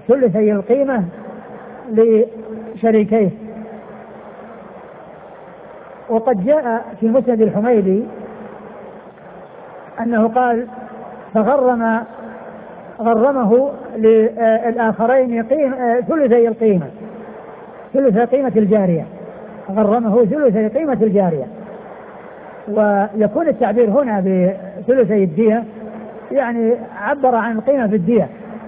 ثلثي القيمة لشريكيه. وقد جاء في مسند الحميدي أنه قال فغرم غرمه للآخرين قيمة ثلثي القيمة ثلث قيمة الجارية، غرمه ثلثي قيمة الجارية. ويكون التعبير هنا بثلثي الدية يعني عبر عن القيمة في الدية،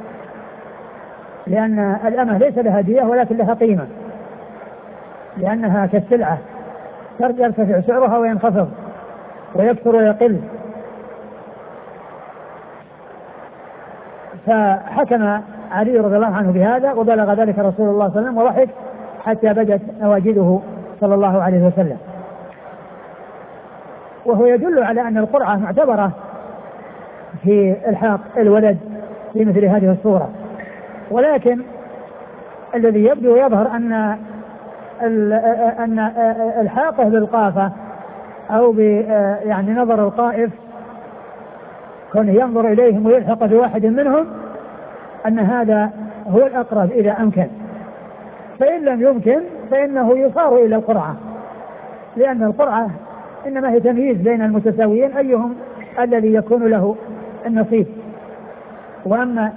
لأن الأمة ليس لها دية ولكن لها قيمة، لأنها كالسلعة يرتفع سعرها وينخفض ويكثر ويقل. فحكم علي رضي الله عنه بهذا، وبلغ ذلك رسول الله صلى الله عليه وسلم وضحك حتى بدت نواجذه صلى الله عليه وسلم. وهو يدل على أن القرعة معتبرة في الحاق الولد في مثل هذه الصورة. ولكن الذي يبدو ويظهر أن أن الحاقه بالقافة أو يعني نظر القائف كونه ينظر إليهم ويلحق بواحد منهم أن هذا هو الأقرب إذا أمكن، فإن لم يمكن فإنه يصار إلى القرعة، لأن القرعة إنما هي تمييز بين المتساويين أيهم الذي يكون له النصيب. وأما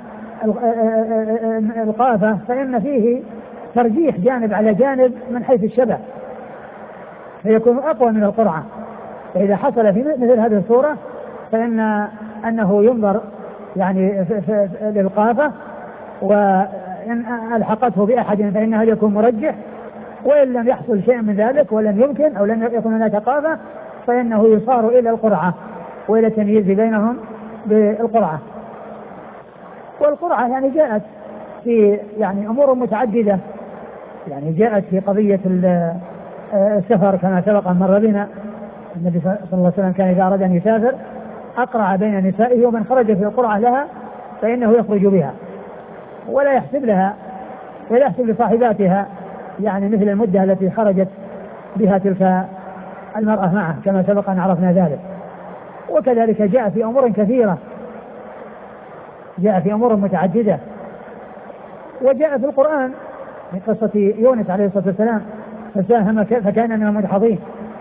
القافة فإن فيه ترجيح جانب على جانب من حيث الشبه، فيكون أقوى من القرعة. فإذا حصل في مثل هذه الصورة فإن أنه ينظر يعني للقافة، وإن ألحقته بأحد فإنه يكون مرجح، وإن لم يحصل شيء من ذلك ولم يمكن أو لم يكن هناك قافة فإنه يصار إلى القرعة وإلى التمييز بينهم بالقرعة. والقرعة يعني جاءت في يعني أمور متعددة، يعني جاءت في قضية السفر كما سبق أن مر بنا. النبي صلى الله عليه وسلم كان إذا أراد أن يسافر أقرع بين نسائه، ومن خرج في القرعة لها فإنه يخرج بها ولا يحسب لها ولا يحسب لصاحباتها يعني مثل المدة التي خرجت بها تلك المرأة معه كما سبق أن عرفنا ذلك. وكذلك جاء في أمور كثيرة، جاء في أمور متعددة. وجاء في القرآن في قصة يونس عليه الصلاة والسلام فساهم فكان من المدحضين.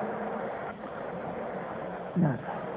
نعم.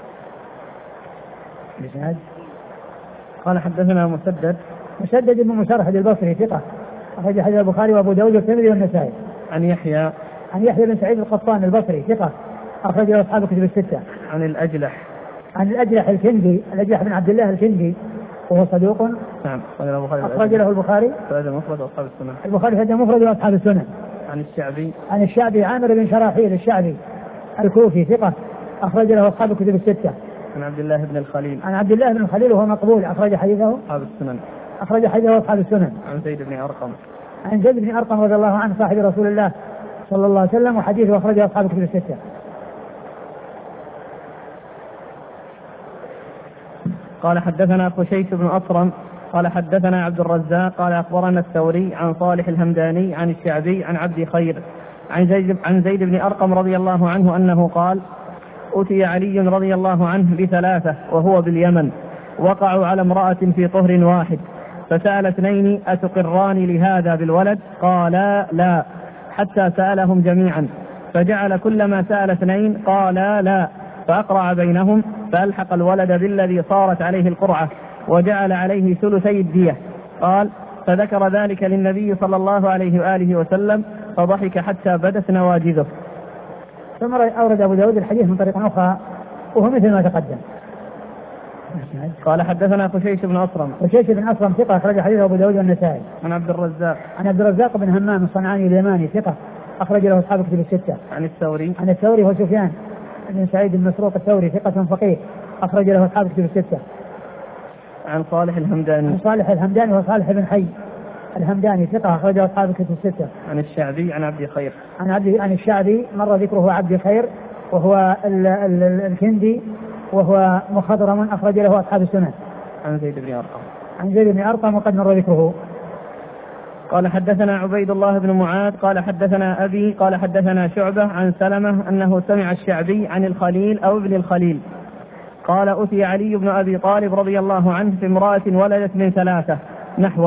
قال حدثنا مسدد مسدد بن مسرحد البصري ثقة أخرج حديث البخاري وأبو داود والترمذي والنسائي. عن يحيى عن يحيى بن سعيد القطان البصري ثقة أخرج له أصحاب الكتب الستة. عن الأجلح عن الأجلح الكندي الأجلح بن عبد الله الكندي وهو صدوق. نعم. أخرج له البخاري في المفرد وأصحاب السنن. البخاري في المفرد وأصحاب السنن. عن الشعبي عن الشعبي عامر بن شراحيل الشعبي الكوفي ثقة أخرج له أصحاب الكتب الستة. عن عبد الله بن الخليل عن عبد الله بن الخليل وهو مقبول أخرج حديثه أصحاب السنن. أخرج حديثه أصحاب السنن. عن زيد بن أرقم عن زيد بن أرقم رضي الله عنه صاحب رسول الله صلى الله عليه وسلم وحديثه أخرجه أصحاب الكتب الستة. قال حدثنا خشيش بن أصرم قال حدثنا عبد الرزاق قال أخبرنا الثوري عن صالح الهمداني عن الشعبي عن عبد خير عن زيد, عن زيد بن أرقم رضي الله عنه أنه قال أتي علي رضي الله عنه بثلاثة وهو باليمن وقعوا على امرأة في طهر واحد، فسأل اثنين أتقران لهذا بالولد؟ قالا لا، حتى سألهم جميعا، فجعل كلما سأل اثنين قالا لا، فأقرع بينهم فألحق الولد بالذي صارت عليه القرعة وجعل عليه ثلثي الدية. قال فذكر ذلك للنبي صلى الله عليه وآله وسلم فضحك حتى بدت نواجذه. ثم أورد أبو داود الحديث من طريق أخرى وهو مثل ما تقدم. قال حدثنا خشيش بن أصرم خشيش بن أصرم ثقة أخرج حديث أبو داود والنسائي. عن عبد الرزاق عن عبد الرزاق بن همام الصنعاني اليماني ثقة أخرج له أصحاب الكتب الستة. عن الثوري عن الثوري هو سفيان بن سعيد بن مسروق الثوري ثقة فقيه أخرج له أصحاب الكتب الستة. عن صالح الهمداني عن صالح الهمداني وصالح بن حي الهمداني ثقة أخرج له أصحاب الكتب الستة. عن الشعبي عن عبد خير عن عبد عن الشعبي مر ذكره عبد خير وهو ال ال ال الكندي وهو مخضرم أخرج له أصحاب السنن. عن زيد بن أرقم عن زيد بن أرقم وقد مر ذكره. قال حدثنا عبيد الله بن معاذ قال حدثنا أبي قال حدثنا شعبة عن سلمة أنه سمع الشعبي عن الخليل أو ابن الخليل قال أتي علي بن أبي طالب رضي الله عنه في امرأة ولدت من ثلاثة نحوه،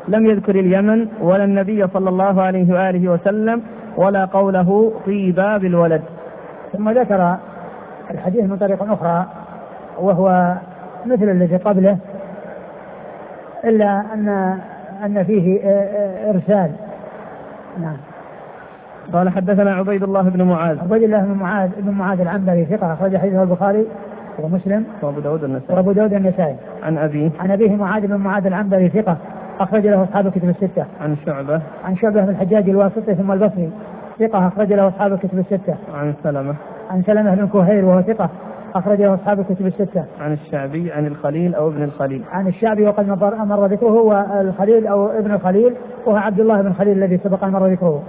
لم يذكر اليمن ولا النبي صلى الله عليه وآله وسلم ولا قوله طيبا بالولد. ثم ذكر الحديث من طريق أخرى وهو مثل الذي قبله إلا أن أن فيه إرسال. نعم. قال حدثنا عبيد الله بن معاذ. عبيد الله بن معاذ بن معاذ العنبري ثقة أخرج حديثه البخاري ومسلم وأبو داود النسائي. وأبو داود النسائي. عن أبيه. عن أبيه معاذ بن معاذ العنبري ثقة أخرج له أصحاب الكتب الستة. عن شعبة. عن شعبة بن الحجاج الواسطي ثم البصري ثقة أخرج له أصحاب الكتب الستة. عن سلمة. عن سلمة بن كهيل وهو ثقة أخرج له أصحاب الكتب الستة. عن الشعبي عن الخليل أو ابن الخليل. عن الشعبي وقد مر ذكره هو الخليل أو ابن الخليل وهو عبد الله بن خليل الذي سبق أن مر ذكره.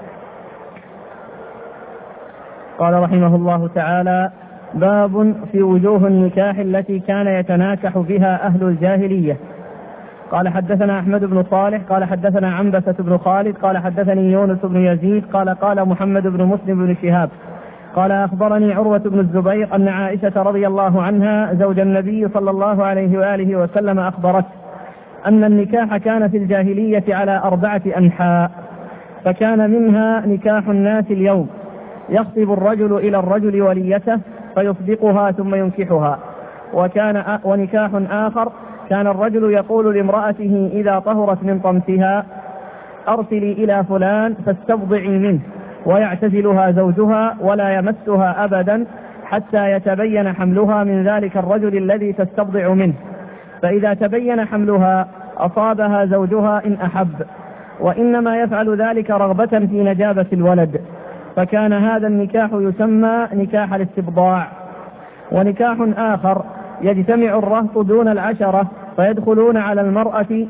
قال رحمه الله تعالى: باب في وجوه النكاح التي كان يتناكح بها أهل الجاهلية. قال حدثنا أحمد بن صالح قال حدثنا عنبسة بن خالد قال حدثني يونس بن يزيد قال قال محمد بن مسلم بن شهاب قال أخبرني عروة بن الزبير أن عائشة رضي الله عنها زوج النبي صلى الله عليه وآله وسلم أخبرت أن النكاح كان في الجاهلية على أربعة أنحاء، فكان منها نكاح الناس اليوم، يخطب الرجل إلى الرجل وليته فيصدقها ثم ينكحها. وكان ونكاح آخر كان الرجل يقول لامرأته إذا طهرت من طمسها: أرسلي إلى فلان فاستبضعي منه، ويعتزلها زوجها ولا يمسها أبدا حتى يتبين حملها من ذلك الرجل الذي تستبضع منه، فإذا تبين حملها أصابها زوجها إن أحب، وإنما يفعل ذلك رغبة في نجابة الولد، فكان هذا النكاح يسمى نكاح الاستبضاع. ونكاح آخر يجتمع الرهط دون العشرة فيدخلون على المرأة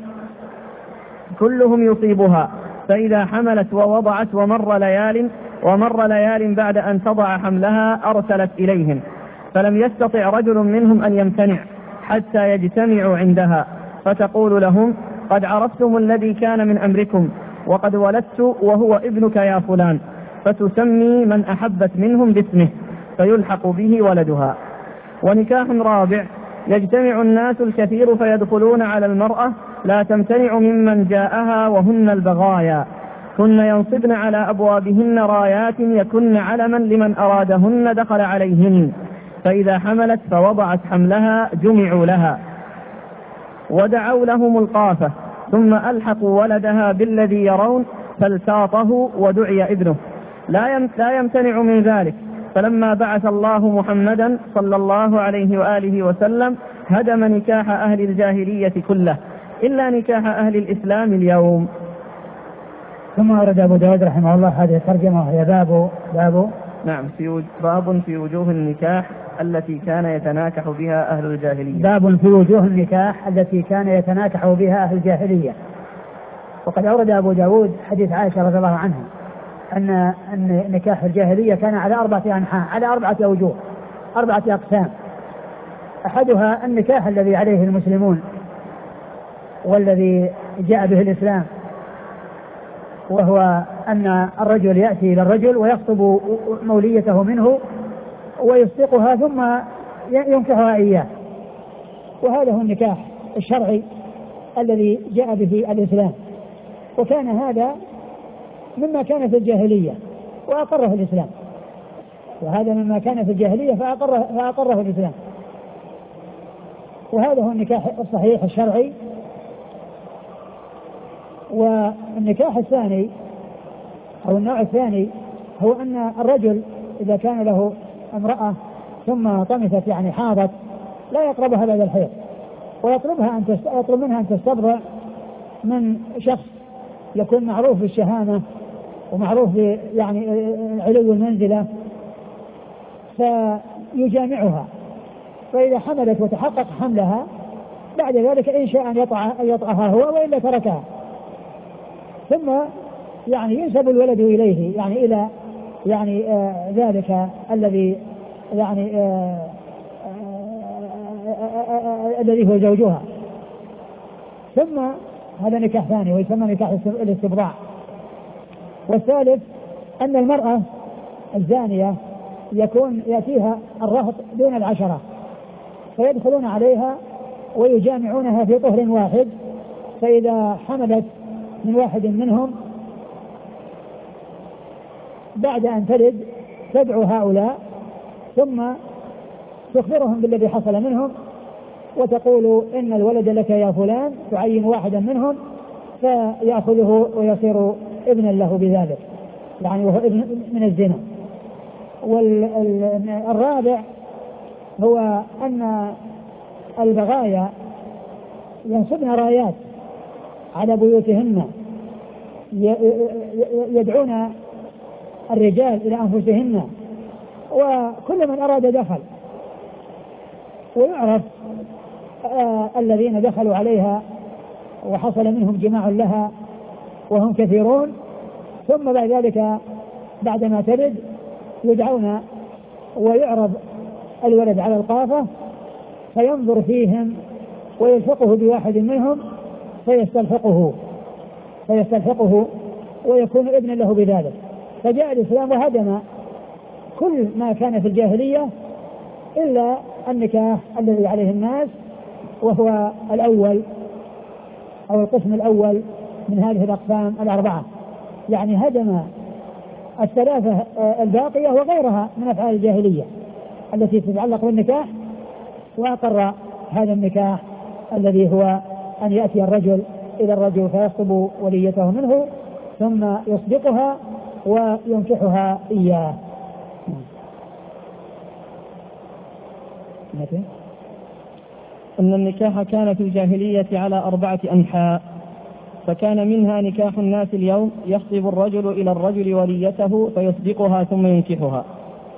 كلهم يصيبها، فإذا حملت ووضعت ومر ليال ومر ليال بعد أن تضع حملها أرسلت إليهم، فلم يستطع رجل منهم أن يمتنع حتى يجتمعوا عندها، فتقول لهم: قد عرفتم الذي كان من أمركم، وقد ولدت وهو ابنك يا فلان، فتسمي من أحبت منهم باسمه فيلحق به ولدها. ونكاح رابع يجتمع الناس الكثير فيدخلون على المرأة لا تمتنع ممن جاءها وهن البغايا، كن ينصبن على أبوابهن رايات يكن علما لمن أرادهن دخل عليهن، فإذا حملت فوضعت حملها جمعوا لها ودعوا لهم القافة، ثم ألحقوا ولدها بالذي يرون فالتاطه ودعي ابنه، لا يمتنع من ذلك. فلما بعث الله محمدا صلى الله عليه وآله وسلم هدم نكاح أهل الجاهلية كله إلا نكاح أهل الإسلام اليوم. ثم أورد أبو داود رحمه الله هذه الترجمة وهي باب باب نعم في باب في وجوه النكاح التي كان يتناكح بها أهل الجاهلية. باب في وجوه النكاح التي كان يتناكح بها أهل الجاهلية. وقد أورد أبو داود حديث عائشة رضي الله عنها أن أن نكاح الجاهلية كان على أربعة أنحاء، على أربعة أوجه، أربعة أقسام. أحدها النكاح الذي عليه المسلمون والذي جاء به الإسلام، وهو أن الرجل يأتي إلى الرجل ويخطب موليته منه ويصدقها ثم ينكحها إياه، وهذا هو النكاح الشرعي الذي جاء به الإسلام. وكان هذا مما كان في الجاهلية وأقره الإسلام، وهذا مما كان في الجاهلية فأقره, فأقره الإسلام، وهذا هو النكاح الصحيح الشرعي. والنكاح الثاني أو النوع الثاني هو أن الرجل إذا كان له امرأة ثم طمثت يعني حاضت لا يقربها بعد الحيض، ويطلبها أن تست... يطلب منها أن تستبرع من شخص يكون معروف بالشهامة ومعروف يعني علو المنزلة، فيجامعها، فإذا حملت وتحقق حملها بعد ذلك إن شاء أن يطع أن يطعها هو وإلا تركها، ثم يعني ينسب الولد إليه يعني إلى يعني آه ذلك الذي يعني آه آه آه الذي هو زوجها. ثم هذا نكاح ثاني ويسمى نكاح الاستبضاع. والثالث أن المرأة الزانية يكون يأتيها الرهط دون العشرة فيدخلون عليها ويجامعونها في طهر واحد، فإذا حملت من واحد منهم بعد أن تلد تدعو هؤلاء ثم تخبرهم بالذي حصل منهم وتقول إن الولد لك يا فلان، تعين واحدا منهم فيأخذه ويصير ابنا له بذلك، يعني وهو ابن من الزنا. والرابع هو أن البغايا ينصبن رايات على بيوتهن يدعون الرجال إلى أنفسهن، وكل من أراد دخل، ويعرف آه الذين دخلوا عليها وحصل منهم جماع لها وهم كثيرون، ثم بعد ذلك بعدما تلد يدعون ويعرض الولد على القافة فينظر فيهم ويلحقه بواحد منهم فيستلحقه فيستلحقه ويكون ابنا له بذلك. فجاء الإسلام وهدم كل ما كان في الجاهلية إلا النكاح الذي عليه الناس، وهو الأول أو القسم الأول من هذه الأقسام الأربعة، يعني هدم الثلاثة الباقية وغيرها من أفعال الجاهلية التي تتعلق بالنكاح، وأقر هذا النكاح الذي هو أن يأتي الرجل إلى الرجل فيخطب وليته منه ثم يصدقها وينكحها إياه. أن النكاح كان في الجاهلية على أربعة أنحاء، فكان منها نكاح الناس اليوم، يخطب الرجل إلى الرجل وليته فيصدقها ثم ينكحها.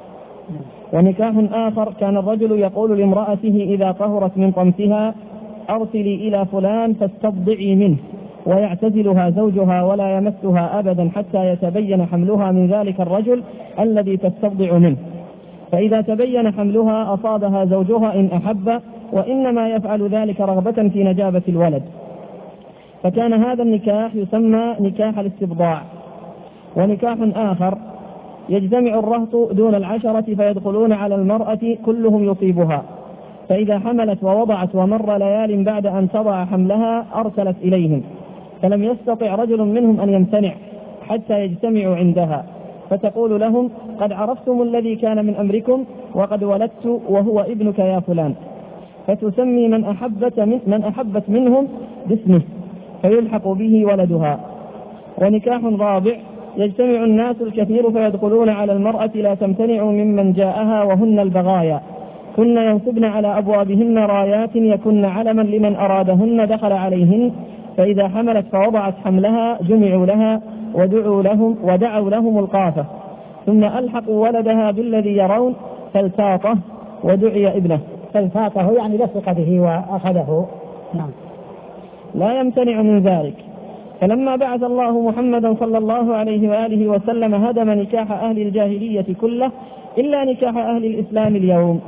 ونكاح آخر كان الرجل يقول لامرأته إذا طهرت من طمثها أرسلي إلى فلان فاستبضعي منه، ويعتزلها زوجها ولا يمسها أبدا حتى يتبين حملها من ذلك الرجل الذي تستبضع منه، فإذا تبين حملها أصابها زوجها إن أحب، وإنما يفعل ذلك رغبة في نجابة الولد. فكان هذا النكاح يسمى نكاح الاستبضاع. ونكاح آخر يجتمع الرهط دون العشرة فيدخلون على المرأة كلهم يصيبها، فإذا حملت ووضعت ومر ليال بعد أن تضع حملها أرسلت إليهم، فلم يستطع رجل منهم أن يمتنع حتى يجتمعوا عندها، فتقول لهم قد عرفتم الذي كان من أمركم وقد ولدت وهو ابنك يا فلان، فتسمي من أحبت, من من أحبت منهم باسمه فيلحق به ولدها. ونكاح رابع يجتمع الناس الكثير فيدخلون على المرأة لا تمتنع ممن جاءها وهن البغايا، كن ينصبن على أبوابهن رايات يكن علما لمن أرادهن دخل عليهن، فإذا حملت فوضعت حملها جمعوا لها ودعوا لهم, ودعوا لهم القافة، ثم ألحقوا ولدها بالذي يرون فالتاطه ودعي ابنه. فالتاطه يعني لصق به وأخذه. نعم. لا يمتنع من ذلك. فلما بعث الله محمدا صلى الله عليه وآله وسلم هدم نكاح أهل الجاهلية كله إلا نكاح أهل الإسلام اليوم.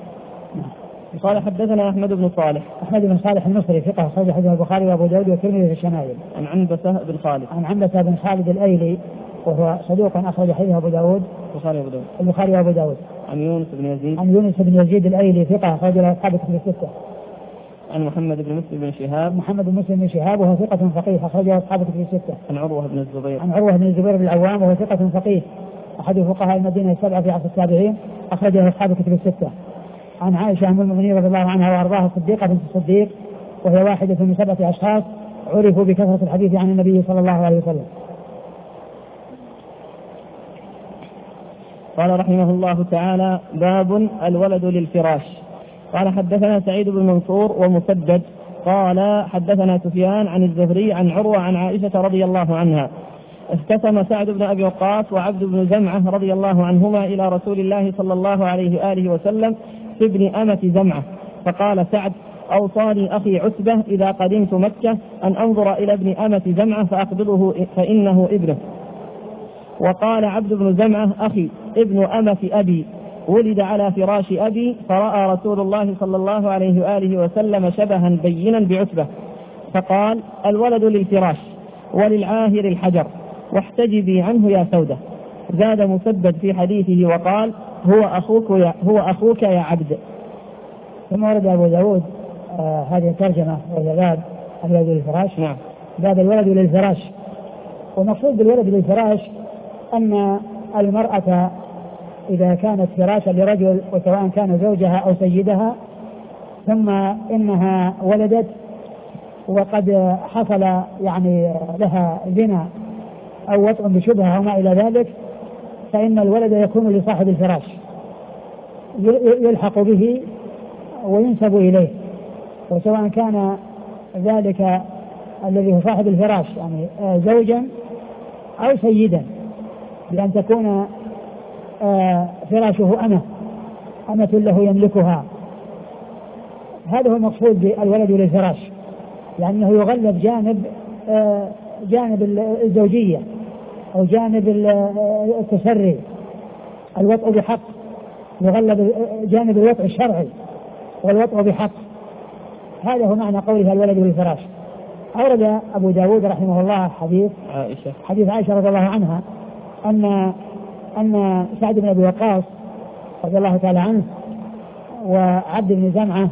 قال حدثنا أحمد بن صالح. أحمد بن صالح المصري ثقة أخرج حديث البخاري وأبو داود والترمذي في الشمائل. عن عنبسة بن خالد. عن عنبسة بن خالد الأيلي وهو صدوق أخرج حديث أبو داود. البخاري وأبو داود. البخاري وأبو داود. عن يونس بن يزيد. عن يونس بن يزيد الأيلي ثقة أخرج له أصحاب الكتب الستة. عن محمد بن مسلم بن شهاب. محمد بن مسلم بن شهاب وهو ثقة فقيه أخرج له أصحاب الكتب الستة. عن عروة بن الزبير. عن عروة بن الزبير بن العوام وهو ثقة فقيه أحد فقهاء المدينة السبعة في عصر التابعين أخرج له أصحاب الكتب الستة. عن عائشة أم المؤمنين رضي الله عنها وأرضاها الصديقة بنت الصديق وهي واحدة من سبعة أشخاص عرفوا بكثرة الحديث عن النبي صلى الله عليه وسلم. قال رحمه الله تعالى: باب الولد للفراش. قال حدثنا سعيد بن منصور ومسدد قال حدثنا سفيان عن الزهري عن عروة عن عائشة رضي الله عنها اختتم سعد بن أبي وقاص وعبد بن زمعة رضي الله عنهما إلى رسول الله صلى الله عليه وآله وسلم في ابن أمة زمعة، فقال سعد: أوصاني أخي عتبة إذا قدمت مكة أن أنظر إلى ابن أمة زمعة فأقبضه فإنه ابنه. وقال عبد بن زمعة: أخي ابن أمة أبي ولد على فراش أبي، فرأى رسول الله صلى الله عليه وآله وسلم شبها بينا بعتبة فقال: الولد للفراش وللعاهر الحجر واحتجبي عنه يا سودة. زاد مسدد في حديثه وقال: هو أخوك يا, هو أخوك يا عبد. ثم ورد أبو داود آه هذه الترجمة وهي باب الولد للفراش. نعم. باب الولد للفراش. ومقصود بالولد للفراش أن المرأة إذا كانت فراشا لرجل وسواء كان زوجها أو سيدها ثم إنها ولدت وقد حصل يعني لها زنا أو وطء بشبهة أو ما إلى ذلك، فإن الولد يكون لصاحب الفراش يلحق به وينسب إليه، وسواء كان ذلك الذي هو صاحب الفراش يعني زوجا أو سيدا، بأن تكون فراشه أمة أمة له يملكها. هذا هو المقصود بالولد للفراش، يعني أنه يغلب جانب جانب الزوجية أو جانب التسري الوطء بحق، يغلب جانب الوطء الشرعي والوطء بحق. هذا هو معنى قوله الولد للفراش. أورد أبو داود رحمه الله حديث عائشة حديث عائشة رضي الله عنها أن أن سعد بن أبي وقاص رضي الله تعالى عنه وعبد بن زمعة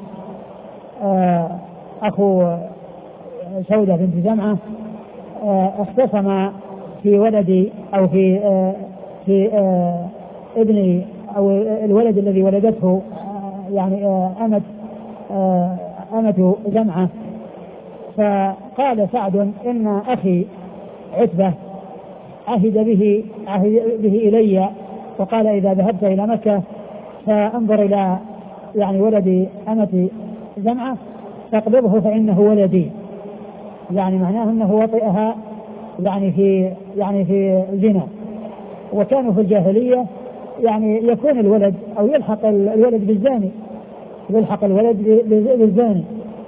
أخو سودة بنت زمعة اختصما في ولد أو في في ابن أو الولد الذي ولدته يعني أمة أمة زمعة. فقال سعد إن أخي عتبة عهد به عهد به إلي وقال إذا ذهبت إلى مكة فانظر إلى يعني ولد أمة زمعة فاقبضه فإنه ولدي، يعني معناه أنه وطئها يعني في يعني في زنا. وكانوا في الجاهلية يعني يكون الولد أو يلحق الولد بالزاني يلحق الولد بالزاني.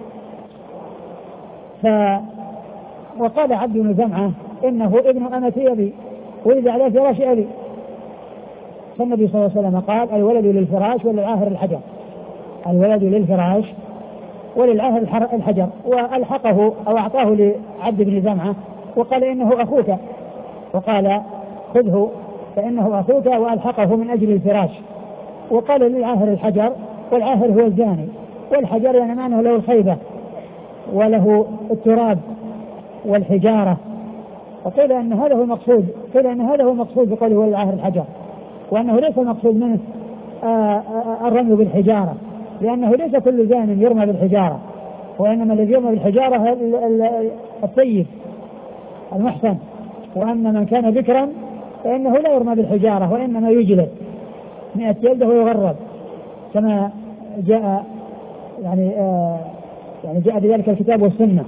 ف وقال عبد بن زمعة إنه ابن أمة أبي ولد على فراش أبي. فالنبي صلى الله عليه وسلم قال الولد للفراش وللعاهر الحجر، الولد للفراش وللعاهر الحجر، وألحقه أو أعطاه لعبد بن زمعة وقال إنه أخوك، وقال خذه فإنه أخوك، وألحقه من أجل الفراش. وقال للعاهر الحجر، والعاهر هو الزاني، والحجر يعني معناه له الخيبة وله التراب والحجارة. وقيل أن هذا هو المقصود قيل أن هذا هو المقصود بقوله والعاهر الحجر، وأنه ليس المقصود منه الرمي بالحجارة، لأنه ليس كل زان يرمى بالحجارة، وإنما الذي يرمى بالحجارة الطيب المحسن، وأن من كان ذكرا فإنه لا يرمى بالحجارة وإنما يجلد مئة جلدة ويغرب كما جاء يعني آه يعني جاء بذلك الكتاب والسنة.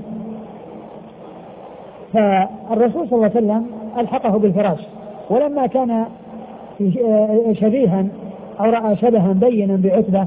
فالرسول صلى الله عليه وسلم ألحقه بالفراش، ولما كان شبيها أو رأى شبها بينا بعتبة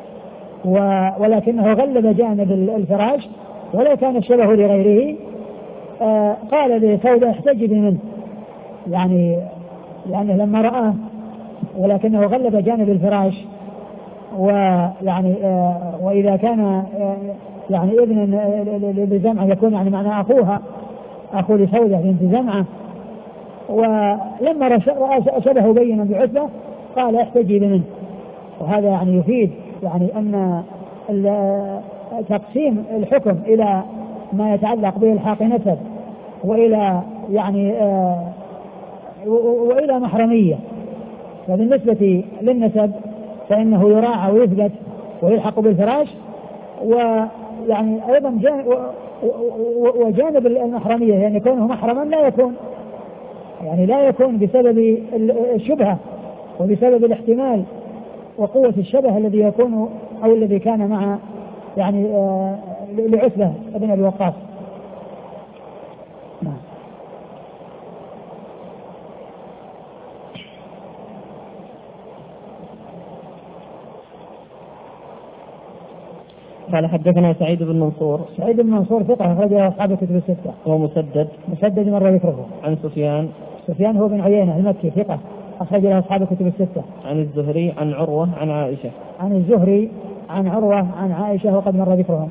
ولكنه غلب جانب الفراش ولو كان الشبه لغيره، آه قال لسودة احتجبي منه، يعني لأنه لما رآه ولكنه غلب جانب الفراش، ويعني آه وإذا كان آه يعني ابن لزمعة يكون يعني معنى أخوها أخو لسودة بنت زمعة، ولما رأى شبه بينا بعتبة قال احتجبي منه. وهذا يعني يفيد يعني أن تقسيم الحكم إلى ما يتعلق بإلحاق نسب وإلى يعني آه وإلى محرمية. فبالنسبة للنسب فإنه يراعى ويثبت ويلحق بالفراش، ويعني أيضا جانب وجانب المحرمية يعني كونه محرما لا يكون يعني لا يكون بسبب الشبهة وبسبب الاحتمال وقوة الشبه الذي يكون أو الذي كان مع يعني آه لعتبة بن أبي وقاص. نعم. قال حدثنا سعيد بن منصور. سعيد بن منصور ثقة أخرجه أصحاب الكتب الستة. ومسدد مسدد مرة ذكره. عن سفيان. سفيان هو بن عيينة المكي ثقة أخرج له أصحاب الكتب الستة. عن الزهري عن عروة عن عائشة. عن الزهري عن عروة عن عائشة وقد مر ذكرهم.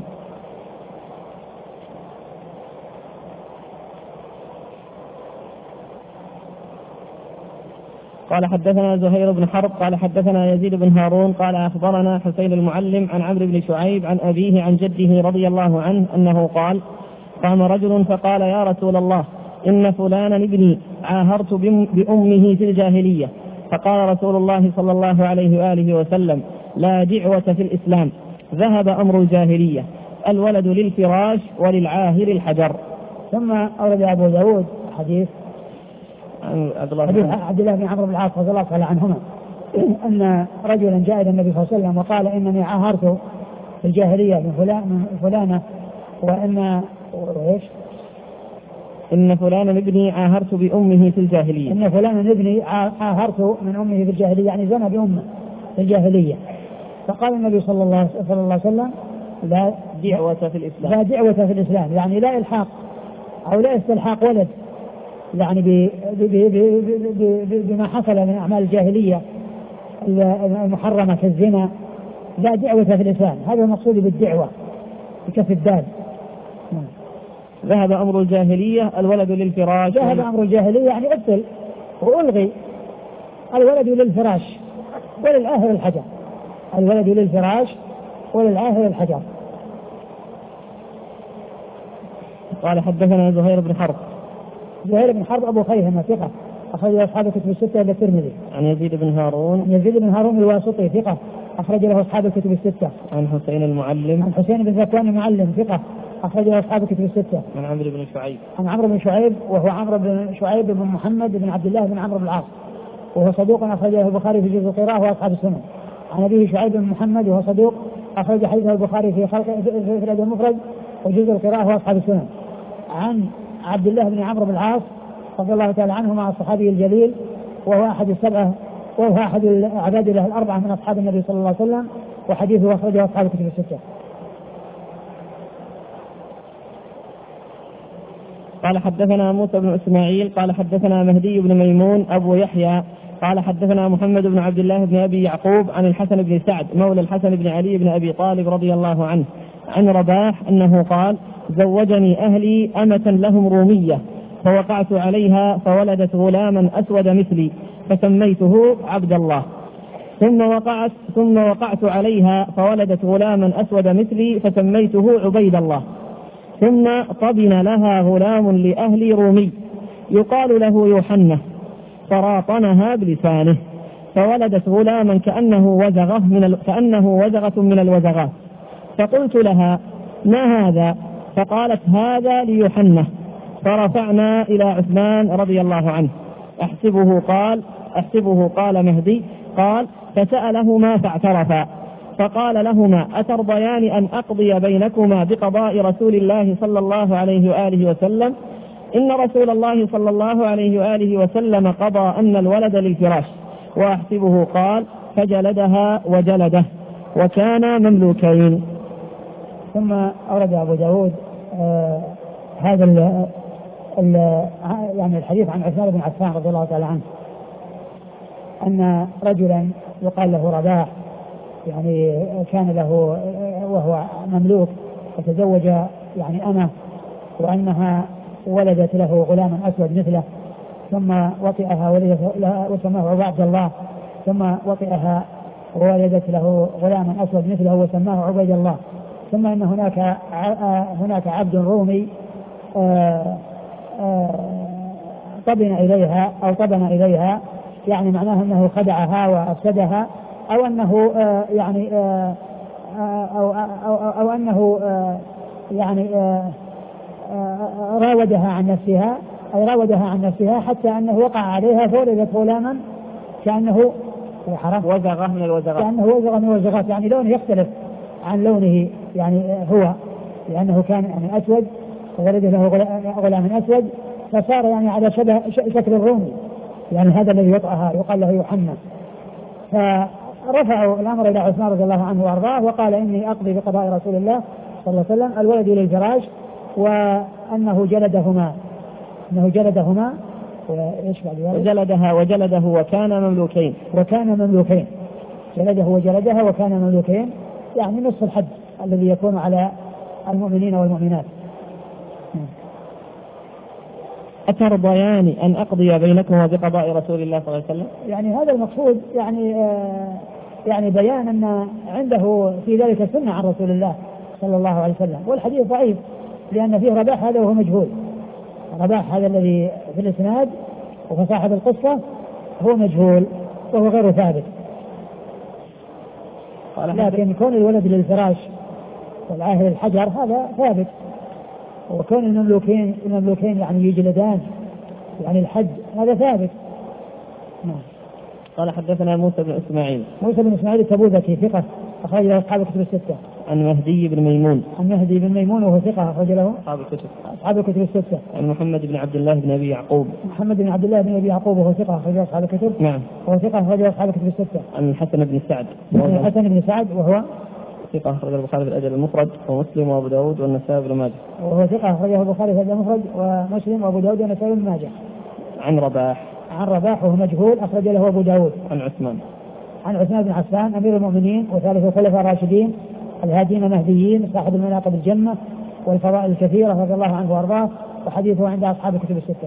قال حدثنا زهير بن حرب قال حدثنا يزيد بن هارون قال أخبرنا حسين المعلم عن عمرو بن شعيب عن أبيه عن جده رضي الله عنه أنه قال قام رجل فقال يا رسول الله إن فلانا ابني عاهرت بأمه في الجاهلية. فقال رسول الله صلى الله عليه وآله وسلم لا دعوة في الإسلام، ذهب أمر الجاهلية، الولد للفراش وللعاهر الحجر. ثم أورد أبو داود حديث حديث عبد الله بن عمرو بن العاص رضي الله تعالى عنهما أن رجلا جاء إلى النبي صلى الله عليه وسلم وقال إنني عاهرت في الجاهلية من فلان فلانة وإن وإيش إن فلانا ابني عاهرت بأمه في الجاهلية إن فلانا ابني عاهرت من أمه في الجاهلية، يعني زنى بأمه في الجاهلية. فقال النبي صلى الله صلى الله عليه وسلم لا دعوة في الإسلام، لا دعوة في الإسلام، يعني لا إلحاق أو لا استلحاق ولد يعني بما حصل من أعمال الجاهلية المحرمة كالزنا، لا دعوة في الإسلام. هذا المقصود بالدعوة بكسر الدال. ذهب أمر الجاهلية الولد للفراش. ذهب أمر الجاهلية يعني ابطل وألغي، الولد للفراش وللعاهر الحجر، الولد للفراش وللعاهر الحجر. قال حدثنا زهير بن حرب. زهير بن حرب أبو خيثمة ثقة أخرج له أصحاب الكتب الستة إلا الترمذي. عن يزيد بن هارون. عن يزيد بن هارون الواسطي ثقة أخرج له أصحاب الكتب الستة. عن حسين المعلم. عن حسين بن ذكوان المعلم ثقة أخرج له أصحاب الكتب الستة. عن عمرو بن شعيب. عن عمرو بن شعيب وهو عمرو بن شعيب بن محمد بن عبد الله بن عمرو بن العاص وهو صدوق أخرج له البخاري في جزء القراءة وأصحاب السنن. عن أبيه شعيب بن محمد وهو صدوق أخرج حديثه البخاري في خلق في الأدب المفرد وجزء القراءة وأصحاب السنن. عن عبد الله بن عمرو بن العاص رضي الله تعالى عنه مع الصحابي الجليل وهو أحد السبعة وهو أحد العباد له الأربعة من أصحاب النبي صلى الله عليه وسلم وحديثه أخرجه أصحاب الكتب الستة. قال حدثنا موسى بن إسماعيل قال حدثنا مهدي بن ميمون أبو يحيى قال حدثنا محمد بن عبد الله بن أبي يعقوب عن الحسن بن سعد مولى الحسن بن علي بن أبي طالب رضي الله عنه عن رباح أنه قال زوجني أهلي أمة لهم رومية فوقعت عليها فولدت غلاما أسود مثلي فسميته عبد الله، ثم وقعت ثم وقعت عليها فولدت غلاما أسود مثلي فسميته عبيد الله، ثم طبن لها غلام لأهل رومي يقال له يوحنا فراطنها بلسانه فولدت غلاما كأنه وزغة من ال... كأنه وزغة من الوزغات، فقلت لها ما هذا؟ فقالت هذا ليوحنا، فرفعنا إلى عثمان رضي الله عنه أحسبه قال أحسبه قال مهدي قال فسألهما فاعترفا فقال لهما أترضيان أن أقضي بينكما بقضاء رسول الله صلى الله عليه وآله وسلم؟ إن رسول الله صلى الله عليه وآله وسلم قضى أن الولد للفراش. وأحسبه قال فجلدها وجلده وكان مملوكين. ثم أورد أبو داود آه هذا ال ال يعني الحديث عن عثمان بن عفان رضي الله تعالى عنه أن رجلا يقال له رباح يعني كان له وهو مملوك فتزوج يعني أمه وأنها ولدت له غلاما أسود مثله ثم وطئها ولدت لها وسماه عبد الله ثم وطئها وولدت له غلاما أسود مثله وسماه عبيد الله، ثم أن هناك هناك عبد رومي طبن إليها أو طبن إليها يعني معناه أنه خدعها وأفسدها أو أنه يعني أو, أو, أو أنه يعني راودها عن نفسها أي راودها عن نفسها حتى أنه وقع عليها فولدت غلاما كأنه وزغة من الوزغات كأنه وزغة من الوزغات يعني لونه يختلف عن لونه يعني هو لأنه كان يعني أسود وولد له غلام أسود فصار يعني على شبه شكل الرومي يعني هذا الذي يطأها يقال له يوحنا. فرفعوا الأمر إلى عثمان رضي الله عنه وأرضاه وقال إني أقضي بقضاء رسول الله صلى الله عليه وسلم الولد للفراش وأنه جلدهما أنه جلدهما وإيش بعد ذلك؟ وجلدها وجلده وكان مملوكين وكان مملوكين جلده وجلدها وكان مملوكين يعني نصف الحد الذي يكون على المؤمنين والمؤمنات. أترضيان أن أقضي بينكما بقضاء رسول الله صلى الله عليه وسلم؟ يعني هذا المقصود يعني آه يعني بيان أن عنده في ذلك سنة عن رسول الله صلى الله عليه وسلم، والحديث ضعيف لأن فيه رباح هذا وهو مجهول. رباح هذا الذي في الإسناد وهو صاحب القصة هو مجهول وهو غير ثابت. لكن كون الولد للفراش والعاهل الحجر هذا ثابت، وكون المملوكين المملوكين يعني يجلدان يعني الحج هذا ثابت. نعم. قال حدثنا موسى بن إسماعيل. موسى بن إسماعيل التبوذكي ثقة أخرج له أصحاب الكتب الستة. عن مهدي بن ميمون. عن مهدي بن ميمون وهو ثقة أخرج له أصحاب الكتب. أصحاب الكتب الستة. عن محمد بن عبد الله بن أبي يعقوب. محمد بن عبد الله بن أبي يعقوب وهو ثقة أخرج له أصحاب الكتب. نعم. وهو ثقة أخرج له أصحاب الكتب الستة. عن الحسن بن سعد. عن الحسن بن سعد وهو ثقة أخرج البخاري في الأدب المفرد ومسلم وأبو داود والنسائي بن ماجه. وهو ثقة أخرجه البخاري في الأدب المفرد ومسلم وأبو داود والنسائي بن ماجه. عن رباح. عن رباح وهو مجهول أخرج له أبو داود. عن عثمان. عن عثمان بن عفان أمير المؤمنين وثالث الخلفاء الراشدين الهادين المهديين صاحب المناقب الجنة والفضائل الكثيرة رضي الله عنه وأرضاه، وحديثه عند أصحاب الكتب الستة.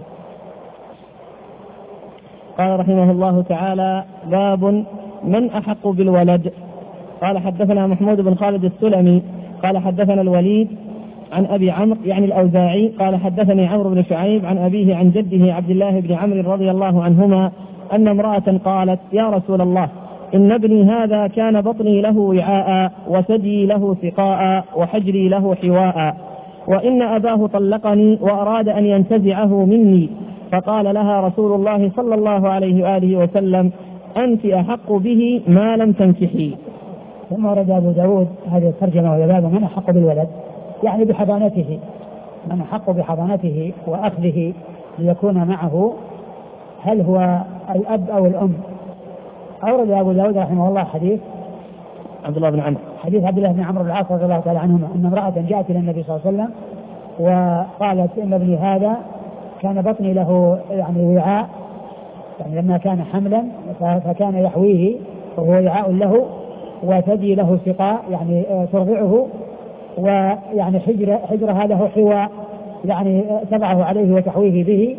قال رحمه الله تعالى: باب من أحق بالولد. قال حدثنا محمود بن خالد السلمي قال حدثنا الوليد عن أبي عمرو يعني الأوزاعي قال حدثني عمرو بن شعيب عن أبيه عن جده عبد الله بن عمرو رضي الله عنهما أن امرأة قالت: يا رسول الله، إن ابني هذا كان بطني له وعاء وثدي له سقاء وحجري له حواء، وإن أباه طلقني وأراد أن ينتزعه مني، فقال لها رسول الله صلى الله عليه وآله وسلم: أنت أحق به ما لم تنكحي. ثم ورد أبو داود هذه الترجمة وهي باب من أحق بالولد، يعني بحضانته، من أحق بحضانته وأخذه ليكون معه، هل هو الأب أو الأم؟ أورد أبو داود رحمه الله حديث عبد الله بن عمرو حديث عبد الله بن عمرو بن العاص رضي الله تعالى عنهما أن امرأة جاءت إلى النبي صلى الله عليه وسلم وقالت: إن ابني هذا كان بطني له يعني وعاء، يعني لما كان حملا فكان يحويه وهو وعاء له، وثدي له سقاء يعني ترضعه، ويعني حجر حجرها له حواء يعني تضعه عليه وتحويه به،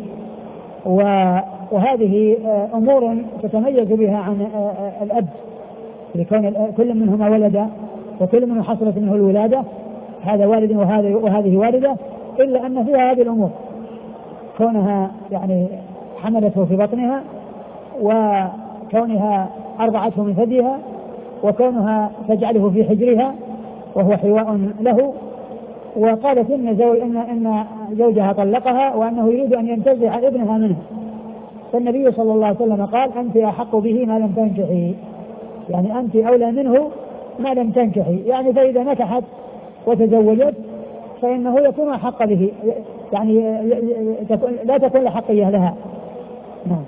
وهذه أمور تتميز بها عن الأب لكون كل منهما ولد وكل منه حصلت منه الولادة، هذا والد وهذه وهذه والدة، إلا أن فيها هذه الأمور، كونها يعني حملته في بطنها، وكونها أرضعته من ثديها، وكونها تجعله في حجرها وهو حواء له. وقالت إن, زوج إن, إن زوجها طلقها وأنه يريد أن ينتزع ابنها منه، فالنبي صلى الله عليه وسلم قال: أنت أحق به ما لم تنكحي، يعني أنت أولى منه ما لم تنكحي، يعني فإذا نكحت وتزوجت فإنه يكون أحق به، يعني لا تكون لحقية لها. نعم.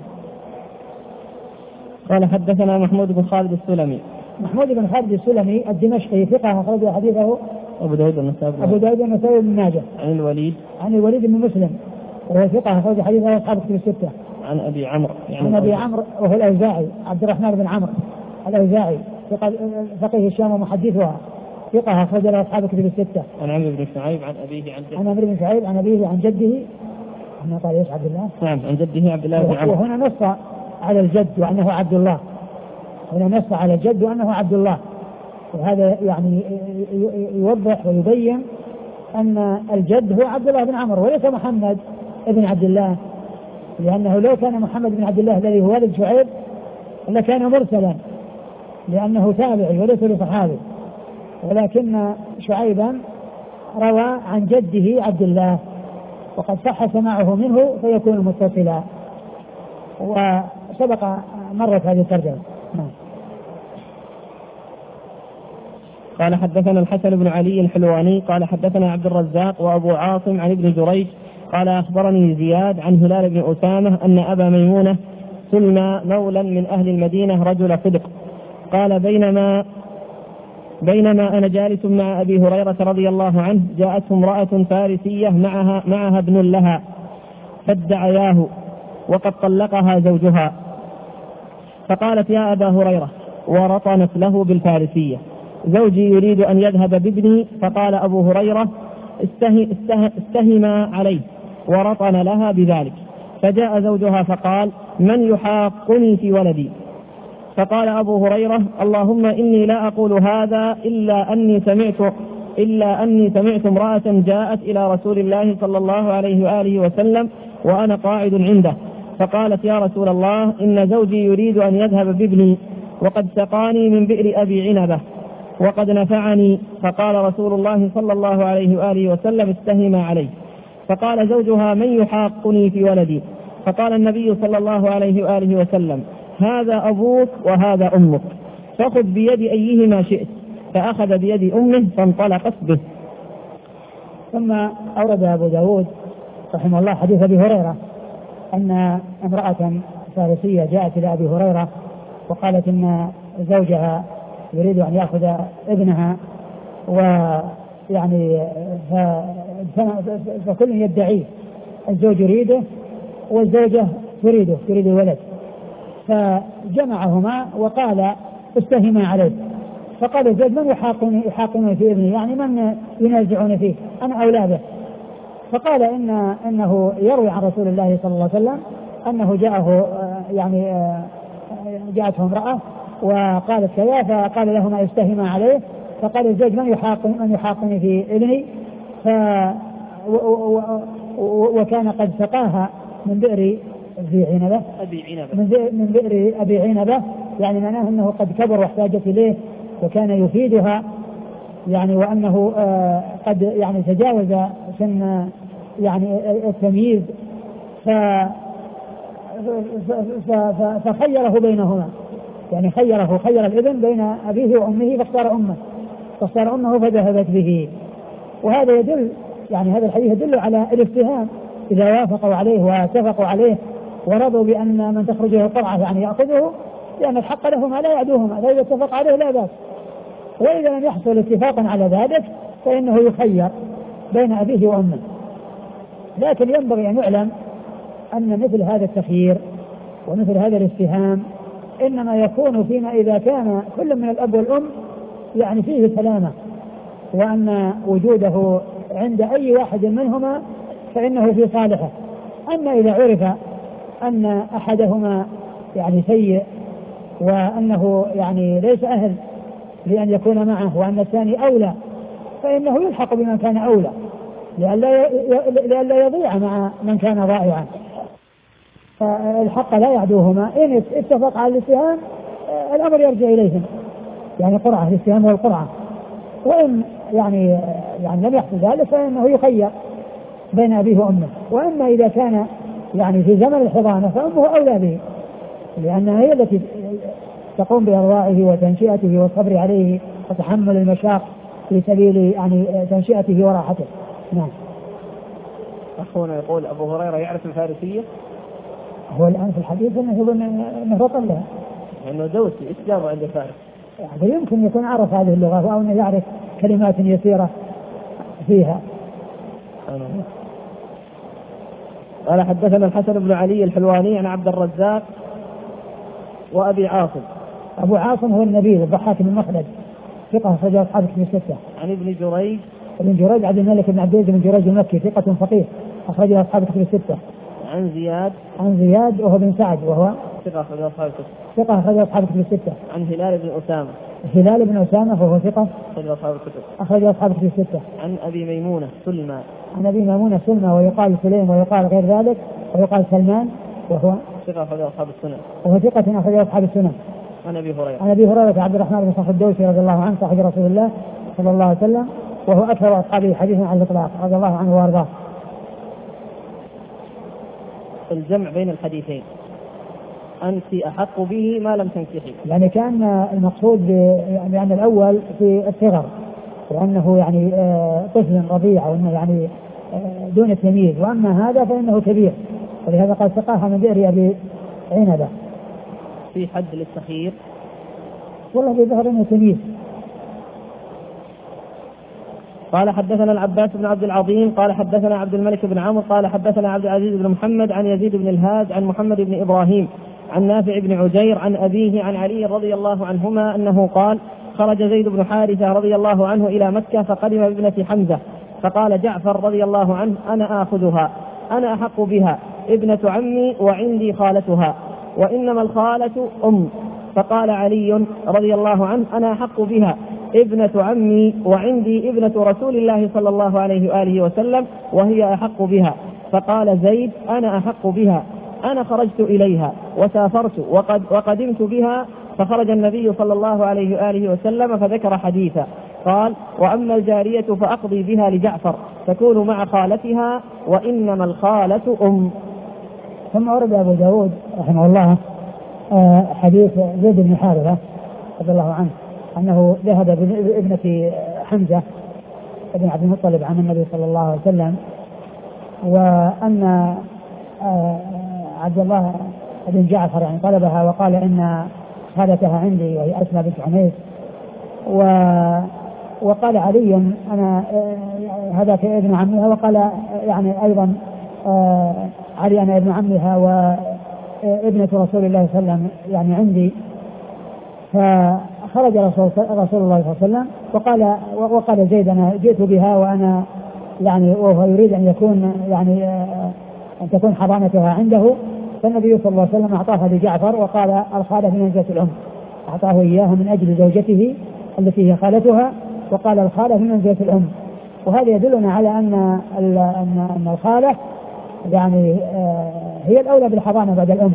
قال حدثنا محمود بن خالد السلمي. محمود بن خالد السلمي الدمشقي ثقة أخرج حديثه أبو داود والنسائي أبو داود والنسائي بن ماجه. عن الوليد عن الوليد بن مسلم وهو ثقة أخرج حديثه أصحاب الكتب الستة. عن أبي عمرو يعني عن أبي عمرو وهو الأوزاعي عبد الرحمن بن عمرو الأوزاعي ثقة فقيه الشام ومحدثها ثقة أخرج له أصحاب الكتب الستة. عن عمرو بن شعيب عن أبيه عن جده. عن عمرو بن شعيب عن أبيه عن جده. هنا قال إيش عبد الله؟ نعم عن جده عبد الله بن عمرو. وهنا نص على الجد وأنه عبد الله. هنا نص على الجد وأنه عبد الله، وهذا يعني يوضح ويبين أن الجد هو عبد الله بن عمرو وليس محمد بن عبد الله، لأنه لو كان محمد بن عبد الله الذي هو والد شعيب لكان مرسلا لأنه تابعي وليس بصحابي، ولكن شعيبا روى عن جده عبد الله وقد صح سماعه منه فيكون متصلا، وسبق مرت هذه الترجمة. قال حدثنا الحسن بن علي الحلواني قال حدثنا عبد الرزاق وأبو عاصم عن ابن جريج قال أخبرني زياد عن هلال بن أسامة أن أبا ميمونة سلمى مولا من أهل المدينة رجل صدق قال: بينما بينما أنا جالس مع أبي هريرة رضي الله عنه جاءته امرأة فارسية معها, معها ابن لها فادعياه وقد طلقها زوجها، فقالت: يا أبا هريرة، ورطنت له بالفارسية: زوجي يريد أن يذهب بابني. فقال أبو هريرة: استه استه استهما عليه، ورطن لها بذلك. فجاء زوجها فقال: من يحاقني في ولدي؟ فقال أبو هريرة: اللهم إني لا أقول هذا إلا أني سمعت إلا أني سمعت امرأة جاءت إلى رسول الله صلى الله عليه وآله وسلم وأنا قاعد عنده، فقالت يا رسول الله إن زوجي يريد أن يذهب بابني وقد سقاني من بئر أبي عنبة وقد نفعني، فقال رسول الله صلى الله عليه وآله وسلم استهما عليه. فقال زوجها من يحاقني في ولدي؟ فقال النبي صلى الله عليه وآله وسلم هذا أبوك وهذا أمك، فخذ بيد أيهما شئت، فأخذ بيد أمه فانطلقت به. ثم أورد أبو داود رحمه الله حديث أبي هريرة أن امرأة فارسية جاءت إلى أبي هريرة وقالت إن زوجها يريد أن يأخذ ابنها، ويعني فكل يدعيه، الزوج يريده والزوجة تريده تريد الولد، فجمعهما وقال استهما عليه. فقال الزوج من يحاقني يحاقني في ابني، يعني من ينازعون فيه، أنا أولى به. فقال إن إنه يروي عن رسول الله صلى الله عليه وسلم أنه جاءه يعني جاءته امرأة وقالت كذا، فقال لهما يستهما عليه. فقال الزوج من يحاقني من يحاقني في ابني، ف وكان قد سقاها من بئر ذي عنبة من بئر أبي عنبة، يعني معناه أنه قد كبر واحتاجت إليه وكان يفيدها، يعني وأنه آه قد يعني تجاوز سن يعني التمييز، ف فخيره بينهما، يعني خيره خير الابن بين أبيه وأمه فاختار أمه فاختار أمه فذهبت به. وهذا يدل يعني هذا الحديث يدل على الافتهام، إذا وافقوا عليه واتفقوا عليه ورضوا بأن من تخرج له القرعة يعني يأخذه، لأن الحق لهما لا يعدوهما، فإذا اتفق عليه لا بأس. وإذا لم يحصل اتفاقا على ذلك فإنه يخير بين أبيه وأمه. لكن ينبغي أن يعلم أن مثل هذا التخيير ومثل هذا الاستهام إنما يكون فيما إذا كان كل من الأب والأم يعني فيه سلامة، وأن وجوده عند أي واحد منهما فإنه في صالحه. أما إذا عرف أن أحدهما يعني سيء وأنه يعني ليس أهل لأن يكون معه وأن الثاني أولى، فإنه يلحق بمن كان أولى لئلا يضيع مع من كان ضائعا. فالحق لا يعدوهما، إن اتفق على الاتهام الأمر يرجع إليهم، يعني قرعة الاتهام والقرعة. وإن يعني يعني لم يحصل ذلك فإنه يخير بين أبيه وأمه. وأما إذا كان يعني في زمن الحضانة فأمه أولى به، لأنها هي التي تقوم بإرضاعه وتنشئته والصبر عليه وتحمل المشاق في سبيل يعني تنشئته وراحته. نعم. أخونا يقول أبو هريرة يعرف الفارسية؟ هو الآن في الحديث أنه أنه رطل لها، لأنه دوسي إيش جابه عند فارس؟ يعني يمكن يكون عرف هذه اللغة أو أنه يعرف كلمات يسيرة فيها. أنا. قال حدثنا الحسن بن علي الحلواني عن عبد الرزاق وأبي عاصم. أبو عاصم هو النبيل الضحاك بن مخلد ثقة أخرج أصحاب الكتب الستة. عن ابن جريج ابن جريج عبد الملك بن عبد العزيز بن جريج المكي ثقة فقيه أخرج أصحاب الكتب الستة. عن زياد عن زياد وهو بن سعد وهو ثقة أخرج أصحاب الكتب ثقة أخرج أصحاب الكتب الستة. عن هلال بن أسامة هلال بن أسامة وهو ثقة أخرج أصحاب الكتب أخرج أصحاب الكتب الستة. عن أبي ميمونة سلمى عن أبي ميمونة سلمى ويقال سليم ويقال غير ذلك ويقال سلمان وهو ثقة أخرج أصحاب السنن وهو ثقة أخرج أصحاب السنن. عن أبي هريرة عن أبي هريرة عبد الرحمن بن صخر الدوسي رضي الله عنه صاحب رسول الله صلى الله عليه وسلم وهو أكثر أصحابه حديثا على الإطلاق رضي الله عنه وأرضاه. الجمع بين الحديثين أنت أحق به ما لم تنكحي، يعني كان المقصود بأن الأول في الصغر وأنه يعني طفل رضيع وأنه يعني دون التمييز، وأما هذا فإنه كبير، ولهذا قال سقاها من بئر أبي عنبة. في حد للتخيير؟ والله بظهر أنه تمييز. قال حدثنا العباس بن عبد العظيم قال حدثنا عبد الملك بن عمرو قال حدثنا عبد العزيز بن محمد عن يزيد بن الهاد عن محمد بن إبراهيم عن نافع بن عجير عن أبيه عن علي رضي الله عنهما أنه قال خرج زيد بن حارثة رضي الله عنه إلى مكة فقدم بابنة حمزة فقال جعفر رضي الله عنه أنا آخذها أنا أحق بها ابنة عمي وعندي خالتها وإنما الخالة أم. فقال علي رضي الله عنه أنا أحق بها ابنة عمي وعندي ابنة رسول الله صلى الله عليه وآله وسلم وهي أحق بها. فقال زيد أنا أحق بها، أنا خرجت إليها وسافرت وقد وقدمت بها، فخرج النبي صلى الله عليه وآله وسلم فذكر حديثا قال وأما الجارية فأقضي بها لجعفر تكون مع خالتها وإنما الخالة أم. ثم ورد أبو داود رحمه الله حديث زيد بن حارثة رضي الله عنه أنه ذهب بابنة حمزة بن عبد المطلب عن النبي صلى الله عليه وسلم، وأن عبد الله بن جعفر يعني طلبها وقال إن خالتها عندي وهي أسماء بنت عميس، و وقال علي أنا هذاك ابن عمها، وقال يعني أيضا علي أنا ابن عمها وابنة رسول الله صلى الله عليه وسلم يعني عندي. فخرج رسول, رسول الله صلى الله عليه وسلم وقال وقال زيد أنا جئت بها وأنا يعني وهو يريد أن يكون يعني أن تكون حضانتها عنده. فالنبي صلى الله عليه وسلم أعطاها لجعفر وقال الخالة بمنزلة الأم، أعطاه إياها من أجل زوجته التي هي خالتها، وقال الخالة بمنزلة الأم. وهذا يدلنا على أن أن الخالة يعني هي الأولى بالحضانة بعد الأم.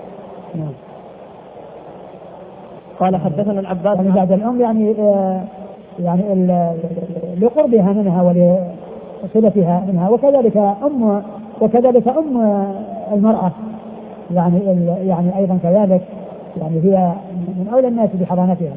قال حدثنا العباس يعني بعد الأم يعني يعني لقربها منها ولصلتها منها، وكذلك أم وكذلك أم المرأة يعني يعني أيضا كذلك يعني هي من أولى الناس بحضانتها.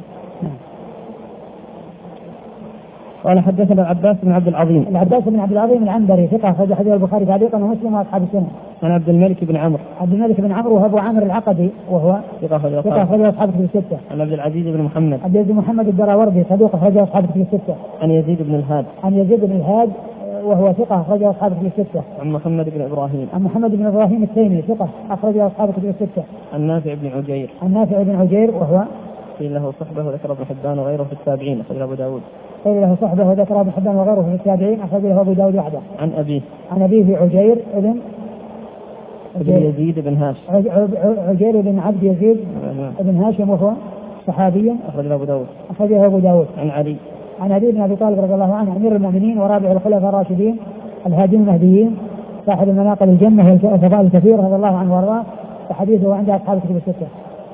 قال حدثنا العباس بن عبد العظيم العباس بن عبد العظيم العنبري ثقة أخرج حديث البخاري تعليقا ومسلم وأصحاب السنة. عن عبد الملك بن عمرو عبد الملك بن عمرو وهو أبو عامر العقدي وهو ثقة أخرج أصحاب الكتب الستة. عن عبد العزيز بن محمد عبد العزيز بن محمد الدراوردي صدوق أخرج أصحاب الكتب الستة. عن يزيد بن الهاد عن يزيد بن الهاد وهو ثقة أخرج أصحاب الكتب الستة. عن محمد بن إبراهيم عن محمد بن إبراهيم التيمي ثقة أخرج أصحاب الكتب الستة. عن نافع بن عجير عن نافع بن عجير وهو قيل له صحبه وذكر ابن حبان وغيره في التابعين أخرج ابو داود. قيل له صحبه وذكر ابن حبان وغيره في التابعين أخرج له ابو داود وحده. عن أبيه عن أبيه عجير ابن ابن يزيد بن هاشم عجير بن عبد يزيد بن هاشم وهو صحابي أخرج له ابو داود. أخرج له ابو داود. عن علي عن علي بن ابي طالب رضي الله عنه امير المؤمنين ورابع الخلفاء الراشدين الهادين المهديين صاحب المناقب الجنة والفضائل الكثير رضي الله عنه وارضاه، وحديثه عند أصحاب الكتب الستة.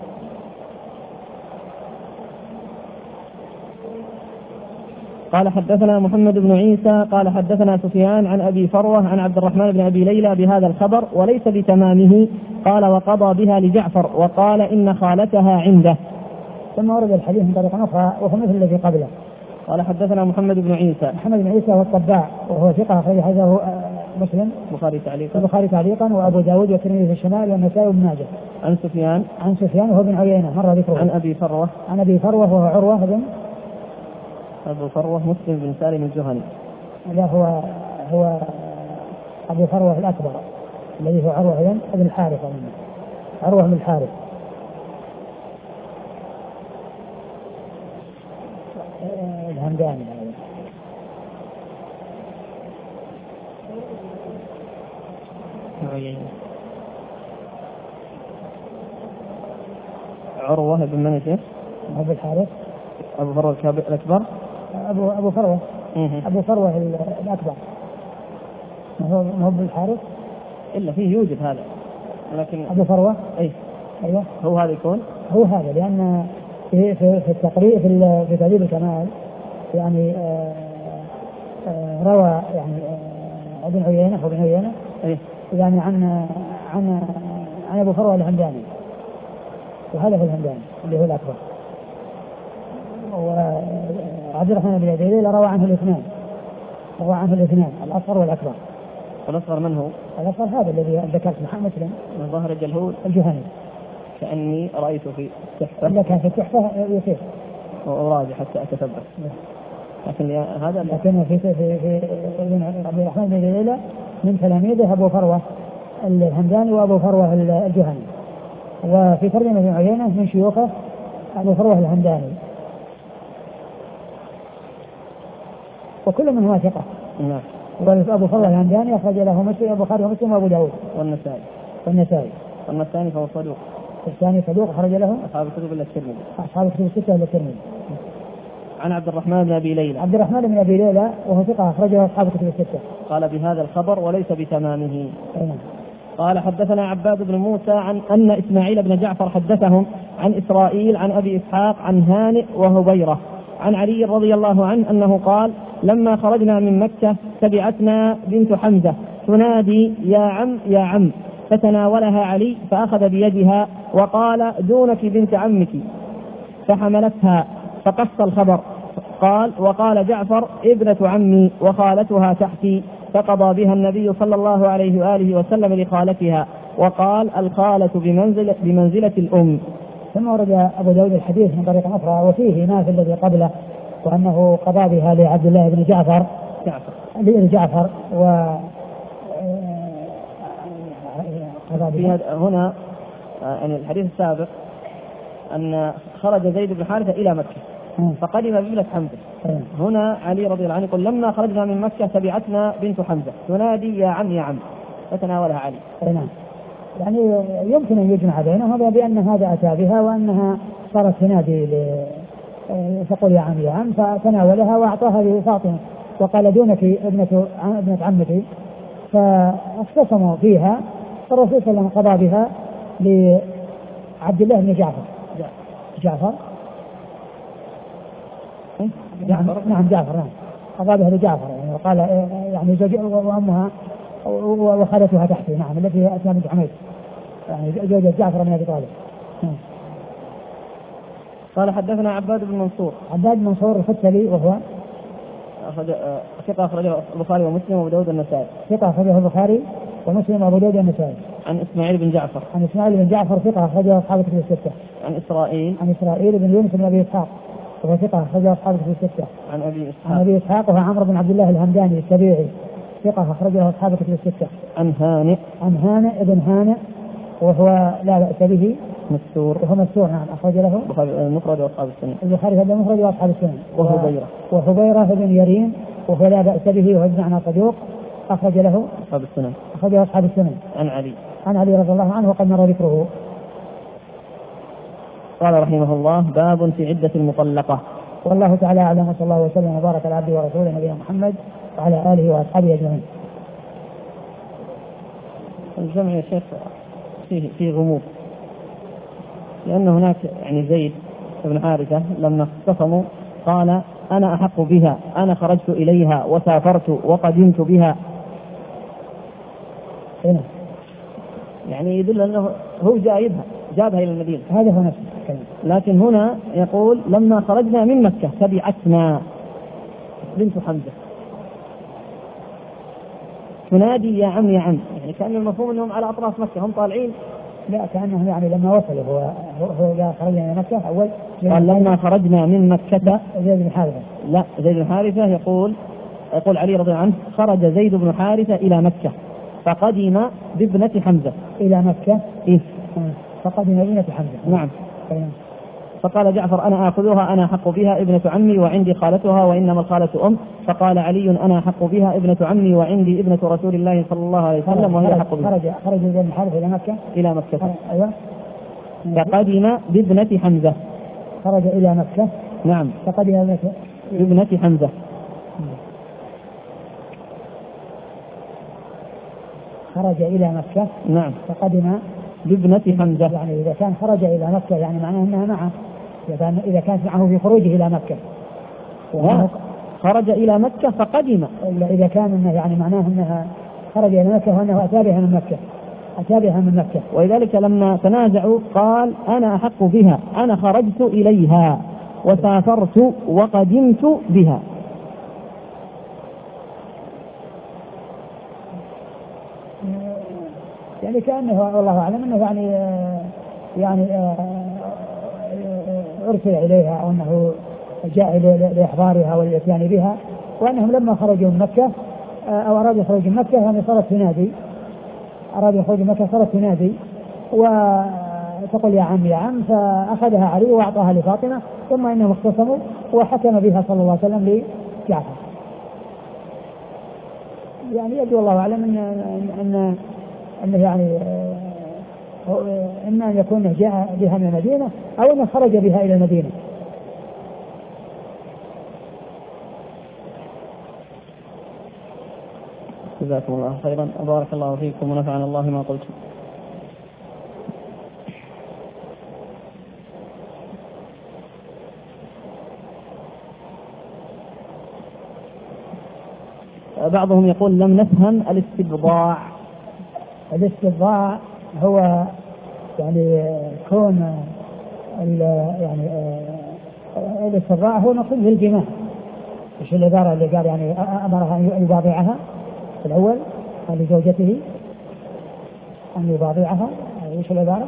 قال حدثنا محمد بن عيسى قال حدثنا سفيان عن أبي فروة عن عبد الرحمن بن أبي ليلى بهذا الخبر وليس بتمامه. قال وقضى بها لجعفر وقال إن خالتها عنده. ثم ورد الحديث من طريق أخرى وهو مثل الذي قبله. قال حدثنا محمد بن عيسى محمد بن عيسى هو الطباع وهو ثقة أخرج حديثه مسلم البخاري تعليقا البخاري تعليقا وأبو داود والترمذي في الشمال والنسائي وابن ماجه. عن سفيان عن سفيان وهو بن عيينة مر ذكره. عن أبي فروة عن أبي فروة وهو عروة بن أبو فروة مسلم بن سالم الجهني. لا هو هو أبو فروة الأكبر الذي هو عروة بن الحارث عروة بن الحارث. الهمداني عروة بن من يا أبو الحارث أبو فروة الأكبر أبو أبو فروة أبو فروة الأكبر هو هو ابن الحارث إلا فيه يوجد هذا لكن أبو فروة أي أيوة هو هذا يكون هو هذا لأن في في في التقرير في في تهذيب الكمال يعني آآ آآ روى يعني ابن عيينة وابن عيينة أي يعني عن عن عن أبو فروة الهمداني وهذا هو الهمداني اللي هو الأكبر. وعبد الرحمن بن أبي ليلى روى عنه الاثنان روى عنه الاثنان الأصغر والأكبر. الأصغر من هو؟ الأصغر هذا الذي ذكرت محمد مسلم من ظهر الجلهول الجهني كأني رأيته في التحفة إلا كان في التحفة يصير وأراجع حتى أتثبت لكن هذا لكن في في في ابن عبد الرحمن بن أبي ليلى من تلاميذه أبو فروة الهمداني وأبو فروة الجهني. وفي ترجمة ابن عيينة من شيوخه أبو فروة الهمداني وكل من هو ثقة. نعم. وأبو فروة الهمداني أخرج له مسلم البخاري ومسلم وأبو داود والنسائي والنسائي. أما الثاني فهو صدوق. الثاني صدوق أخرج له أصحاب الكتب إلا الترمذي. أصحاب الكتب الستة إلا الترمذي. عن عبد الرحمن بن أبي ليلى. عبد الرحمن بن أبي ليلى وهو ثقة أخرجه أصحاب الكتب الستة. قال بهذا الخبر وليس بتمامه. أيوة. قال حدثنا عباد بن موسى عن أن إسماعيل بن جعفر حدثهم عن إسرائيل عن أبي إسحاق عن هانئ وهبيرة عن علي رضي الله عنه أنه قال لما خرجنا من مكة تبعتنا بنت حمزة تنادي يا عم يا عم، فتناولها علي فأخذ بيدها وقال دونك بنت عمك، فحملتها فقص الخبر. قال وقال جعفر ابنة عمي وخالتها تحتي، فقضى بها النبي صلى الله عليه وآله وسلم لخالتها، وقال الخالة بمنزلة, بمنزلة الأم. ثم ورد أبو داود الحديث من طريق أخرى وفيه ما في الذي قبله، وأنه قضى بها لعبد الله بن جعفر جعفر لجعفر و هنا يعني الحديث السابق أن خرج زيد بن حارثة إلى مكة فقدم بابنة حمزة. هنا علي رضي الله عنه يقول لما خرجنا من مكة تبعتنا بنت حمزة تنادي يا عم يا عم، فتناولها علي. نعم. يعني يمكن أن يجمع بينهما بأن هذا أتى بها وأنها صارت تنادي تقول يا عم يا عم، فتناولها وأعطاها لفاطمة وقال دونك ابنة ابنة عمتي، فاختصموا فيها، فالرسول صلى الله عليه وسلم قضى بها لعبد الله بن جعفر. جعفر جعفر نعم جعفر نعم قضى بها لجعفر، يعني وقال يعني زوج وأمها وخالتها تحتي، نعم التي هي أسماء بنت عميس، يعني زوجة جعفر بن أبي طالب. قال حدثنا عباد بن منصور. عباد بن منصور الفتلي وهو ثقة أخرجه البخاري ومسلم وأبو داود النسائي. ثقة أخرجه البخاري ومسلم وأبو داود النسائي. عن إسماعيل بن جعفر. عن إسماعيل بن جعفر ثقة أخرجه أصحاب الكتب الستة. عن إسرائيل. عن إسرائيل بن يونس بن أبي إسحاق وهو ثقة أخرجه أصحاب الكتب الستة. عن أبي إسحاق. عن أبي إسحاق وهو عمرو بن عبد الله الهمداني السبيعي ثقة أخرجه أصحاب الكتب الستة. عن هانئ. عن هانئ بن هانئ وهو لا بأس به مستور. وهو مستور نعم أخرج له المفرد وأصحاب السنن. البخاري هذا المفرد وأصحاب السنن. وهبيرة. وهبيرة بن يرين وهو لا بأس به وهو بمعنى صدوق أخرج له أصحاب السنن. أخرج أصحاب السنن. عن علي. عن علي رضي الله عنه وقد مر ذكره. قال رحمه الله باب في عدة المطلقة. والله تعالى أعلم، وصلى الله وسلم وبارك على عبده ورسوله نبينا محمد وعلى آله وأصحابه أجمعين. الجمع يا شيخ فيه فيه غموض، لأن هناك يعني زيد بن حارثة لما اختصموا قال أنا أحق بها، أنا خرجت إليها وسافرت وقدمت بها. هنا يعني يدل أنه هو جايبها جابها إلى المدينة، هذا هو نفسه. لكن هنا يقول لما خرجنا من مكة تبعتنا بنت حمزة تنادي يا عم يا عم، يعني كان المفهوم أنهم على أطراف مكة هم طالعين. لا كأنهم يعني لما وصلوا هو هو جاء خرجنا من مكة أول قال لما خرجنا من مكة. زيد بن حارثة لا زيد بن حارثة يقول يقول علي رضي الله عنه خرج زيد بن حارثة إلى مكة فقدم بابنة حمزة إلى مكة. إيه؟ فقدم بابنة حمزة. نعم. فقال جعفر أنا آخذها أنا أحق بها ابنة عمي وعندي خالتها وإنما الخالة أم. فقال علي أنا أحق بها ابنة عمي وعندي ابنة رسول الله صلى الله عليه وسلم وهي أحق بها. خرج خرج زيد بن حارثة إلى مكة. إلى مكة. أيوة. فقدم بابنة حمزة. خرج إلى مكة. نعم. فقدم بابنة حمزة. خرج إلى مكة. نعم. فقدم بابنة حمزة. يعني إذا كان خرج إلى مكة يعني معناه أنها معه، إذا كانت معه في خروجه إلى مكة. خرج إلى مكة فقدم. إذا كان إنه يعني معناه أنها خرج إلى مكة وأنه أتى بها من مكة أتى بها من مكة. ولذلك لما تنازعوا قال أنا أحق بها، أنا خرجت إليها وسافرت وقدمت بها. يعني كأنه والله أعلم أنه يعني يعني أرسل إليها أو أنه جاء لإحضارها والإتيان بها، وأنهم لما خرجوا من مكة أو أرادوا خروج من مكة يعني صارت تنادي أرادوا خروج من مكة صارت تنادي وتقول يا عم يا عم، فأخذها علي وأعطاها لفاطمة، ثم إنهم اختصموا وحكم بها صلى الله عليه وسلم لجعفر. يعني يبدو الله أعلم أن أن أنه يعني إما أن يكون جاء بها من المدينة أو أنه خرج بها إلى المدينة. جزاكم الله خيرا وبارك الله فيكم ونفعنا الله ما قلتم. بعضهم يقول لم نفهم الاستبضاع. الاستبضاع هو يعني كون يعني الاستبضاع هو نقول للجماع. ايش العبارة اللي قال يعني امرها ان يباضعها في الاول قال لزوجته ان يباضعها؟ ايش العبارة؟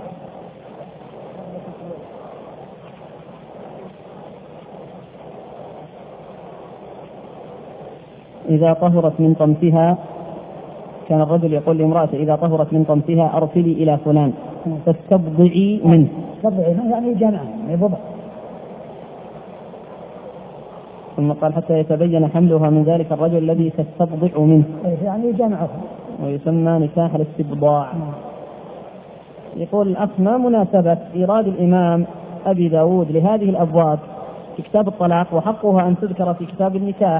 إذا طهرت من طمثها، كان الرجل يقول لامرأته إذا طهرت من طمثها أرسلي إلى فلان فاستبضعي منه. استبضعي منه يعني جمعها يعني بضع. ثم قال حتى يتبين حملها من ذلك الرجل الذي تستبضع منه يعني جمعها، ويسمى نكاح الاستبضاع. يقول الأخ ما مناسبة إيراد الإمام أبي داود لهذه الأبواب في كتاب الطلاق وحقها أن تذكر في كتاب النكاح؟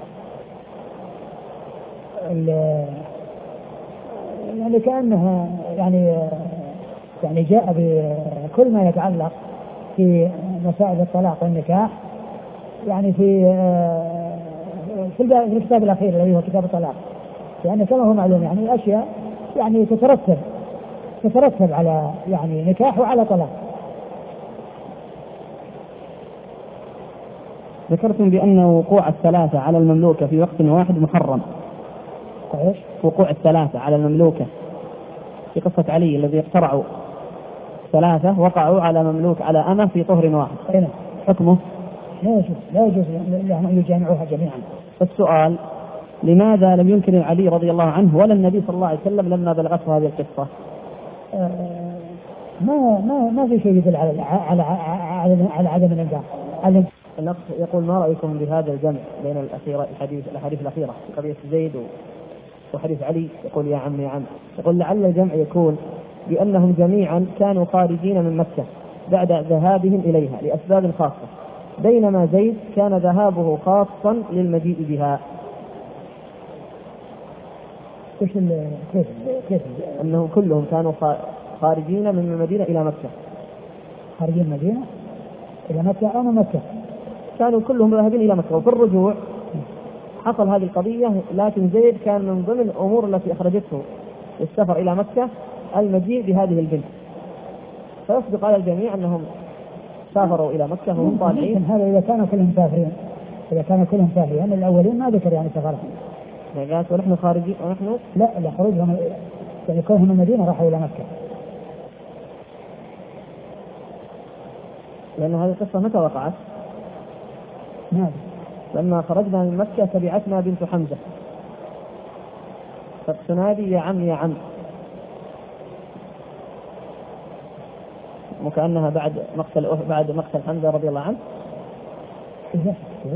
يعني كأنها يعني يعني جاء بكل ما يتعلق في مسائل الطلاق والنكاح يعني في في الكتاب الأخير الذي هو كتاب الطلاق، يعني كما هو معلوم يعني أشياء يعني تترتب تترتب على يعني نكاح وعلى طلاق. ذكرتم بأن وقوع الثلاثة على المملوكة في وقت واحد محرم. ايش؟ وقوع الثلاثة على المملوكة في قصة علي الذي اقترعوا ثلاثة وقعوا على مملوك على أمة في طهر واحد. أين حكمه؟ لا يجوز لا يجوز لهم أن يجامعوها جميعا. السؤال لماذا لم ينكر علي رضي الله عنه ولا النبي صلى الله عليه وسلم لما بلغته هذه القصة؟ آه ما ما ما في شيء يدل على على على, على عدم الإنكار. النقص يقول ما رأيكم بهذا الجمع بين الأخيرة الحديث الأحاديث الأخيرة في قضية زيد وحديث علي؟ يقول يا عم يا عم يقول لعل الجمع يكون بأنهم جميعا كانوا خارجين من مكة بعد ذهابهم إليها لأسباب خاصة، بينما زيد كان ذهابه خاصا للمجيء بها. كيف كيف كيف أنهم كلهم كانوا خارجين من المدينة إلى مكة. خارجين المدينة إلى مكة أنا مكة كانوا كلهم ذاهبين إلى مكة، وفي الرجوع حصل هذه القضية، لكن زيد كان من ضمن الأمور التي أخرجته للسفر إلى مكة المجيء بهذه البنت، فيصدق على الجميع أنهم سافروا إلى مكة وهم طالعين. هذا إذا كانوا كلهم سافرين إذا كانوا كلهم سافرين يعني الأولين ما ذكر يعني سفرهم. قالت ونحن خارجين ونحن لا لا خروجهم يعني كونهم المدينة راحوا إلى مكة. لأن هذه القصة متى وقعت؟ نعم لما خرجنا من مكة تبعتنا بنت حمزة فتنادي يا عم يا عم، وكأنها بعد مقتل بعد مقتل حمزة رضي الله عنه. إذا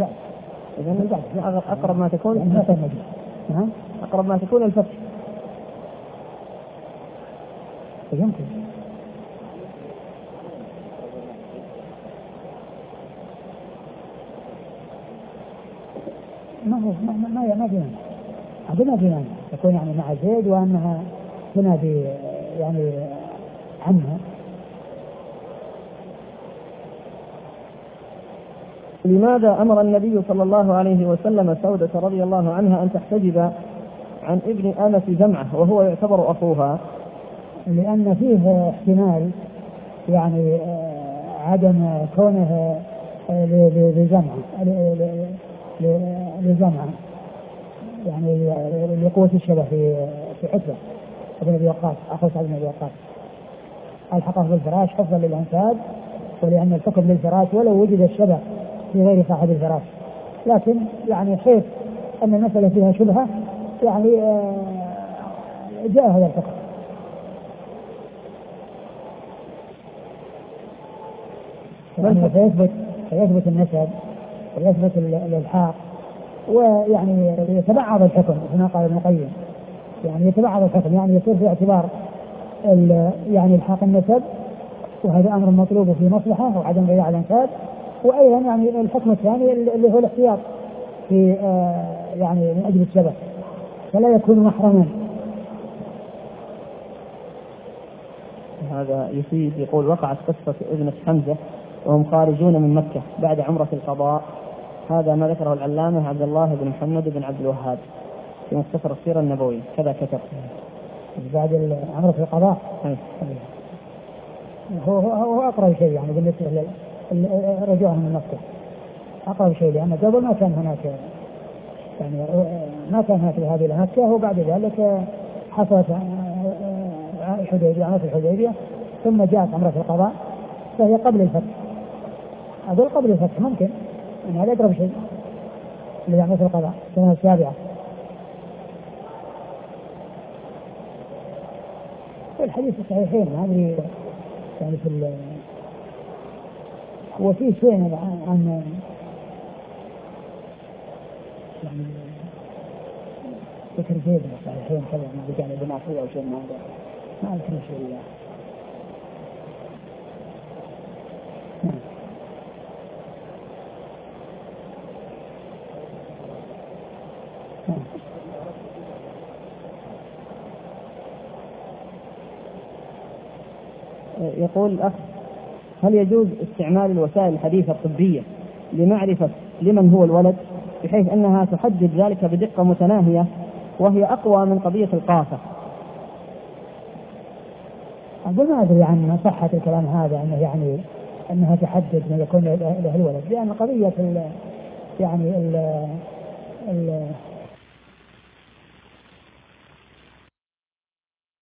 إذا أقرب ما تكون أقرب ما تكون الفتح. يمكن ما هو ما ما ما فينا عندنا فينا يكون يعني مع زيد وأنها تنادي يعني عنها. لماذا أمر النبي صلى الله عليه وسلم سودة رضي الله عنها أن تحتجب عن ابن آمة جمعة وهو يعتبر أخوها؟ لأن فيه احتمال يعني عدم كونه لجمعة لجمعة يعني لقوة الشبه في في عتبة ابن أبي وقاص أخو سعد بن أبي وقاص الحقه بالفراش حفظا للأنساب، ولأن الحكم للفراش ولو وجد الشبه في غير صاحب الفراش، لكن يعني حيث أن المسألة فيها شبهة يعني جاء هذا الحكم. يعني فيثبت فيثبت النسب ويثبت الإلحاق ويعني يتبعض الحكم كما قال ابن القيم، يعني يتبعض الحكم يعني يصير في اعتبار يعني الحاق النسب وهذا أمر مطلوب في مصلحة وعدم ضياع الأنساب، وأيضا يعني الحكم الثاني اللي هو الاحتياط في آه يعني من أجل الشبه فلا يكون محرما. هذا يفيد. يقول وقعت قصة ابنة حمزة وهم خارجون من مكة بعد عمرة القضاء. هذا ما ذكره العلامة عبد الله بن محمد بن عبد الوهاب في مختصر السيرة النبوية، كذا كتب بعد عمرة القضاء. هو هو أقرب شيء يعني بالنسبة لرجوعهم من مكة، أقرب شيء، لأن قبل ما كان هناك يعني ما كان هناك هذه مكة، وبعد ذلك حصلت الحديبية، عمرة الحديبية، ثم جاءت عمرة القضاء، فهي قبل الفتح. أقول قبل الفتح ممكن أن هذا أقرب شيء لعمرة القضاء السنة السابعة. والحديث الصحيحين هذه يعني في هو في شيء عن يعني ذكر زيد من الصحيحين كذا من بجانب ابن عطية أو شيء من هذا، ما أذكر شيء الله. يقول الأخ: هل يجوز استعمال الوسائل الحديثة الطبية لمعرفة لمن هو الولد، بحيث أنها تحدد ذلك بدقة متناهية وهي أقوى من قضية القافة؟ أقول ما أدري عن صحة الكلام هذا، أنه يعني أنها تحدد من يكون له الولد، لأن قضية ال يعني ال ال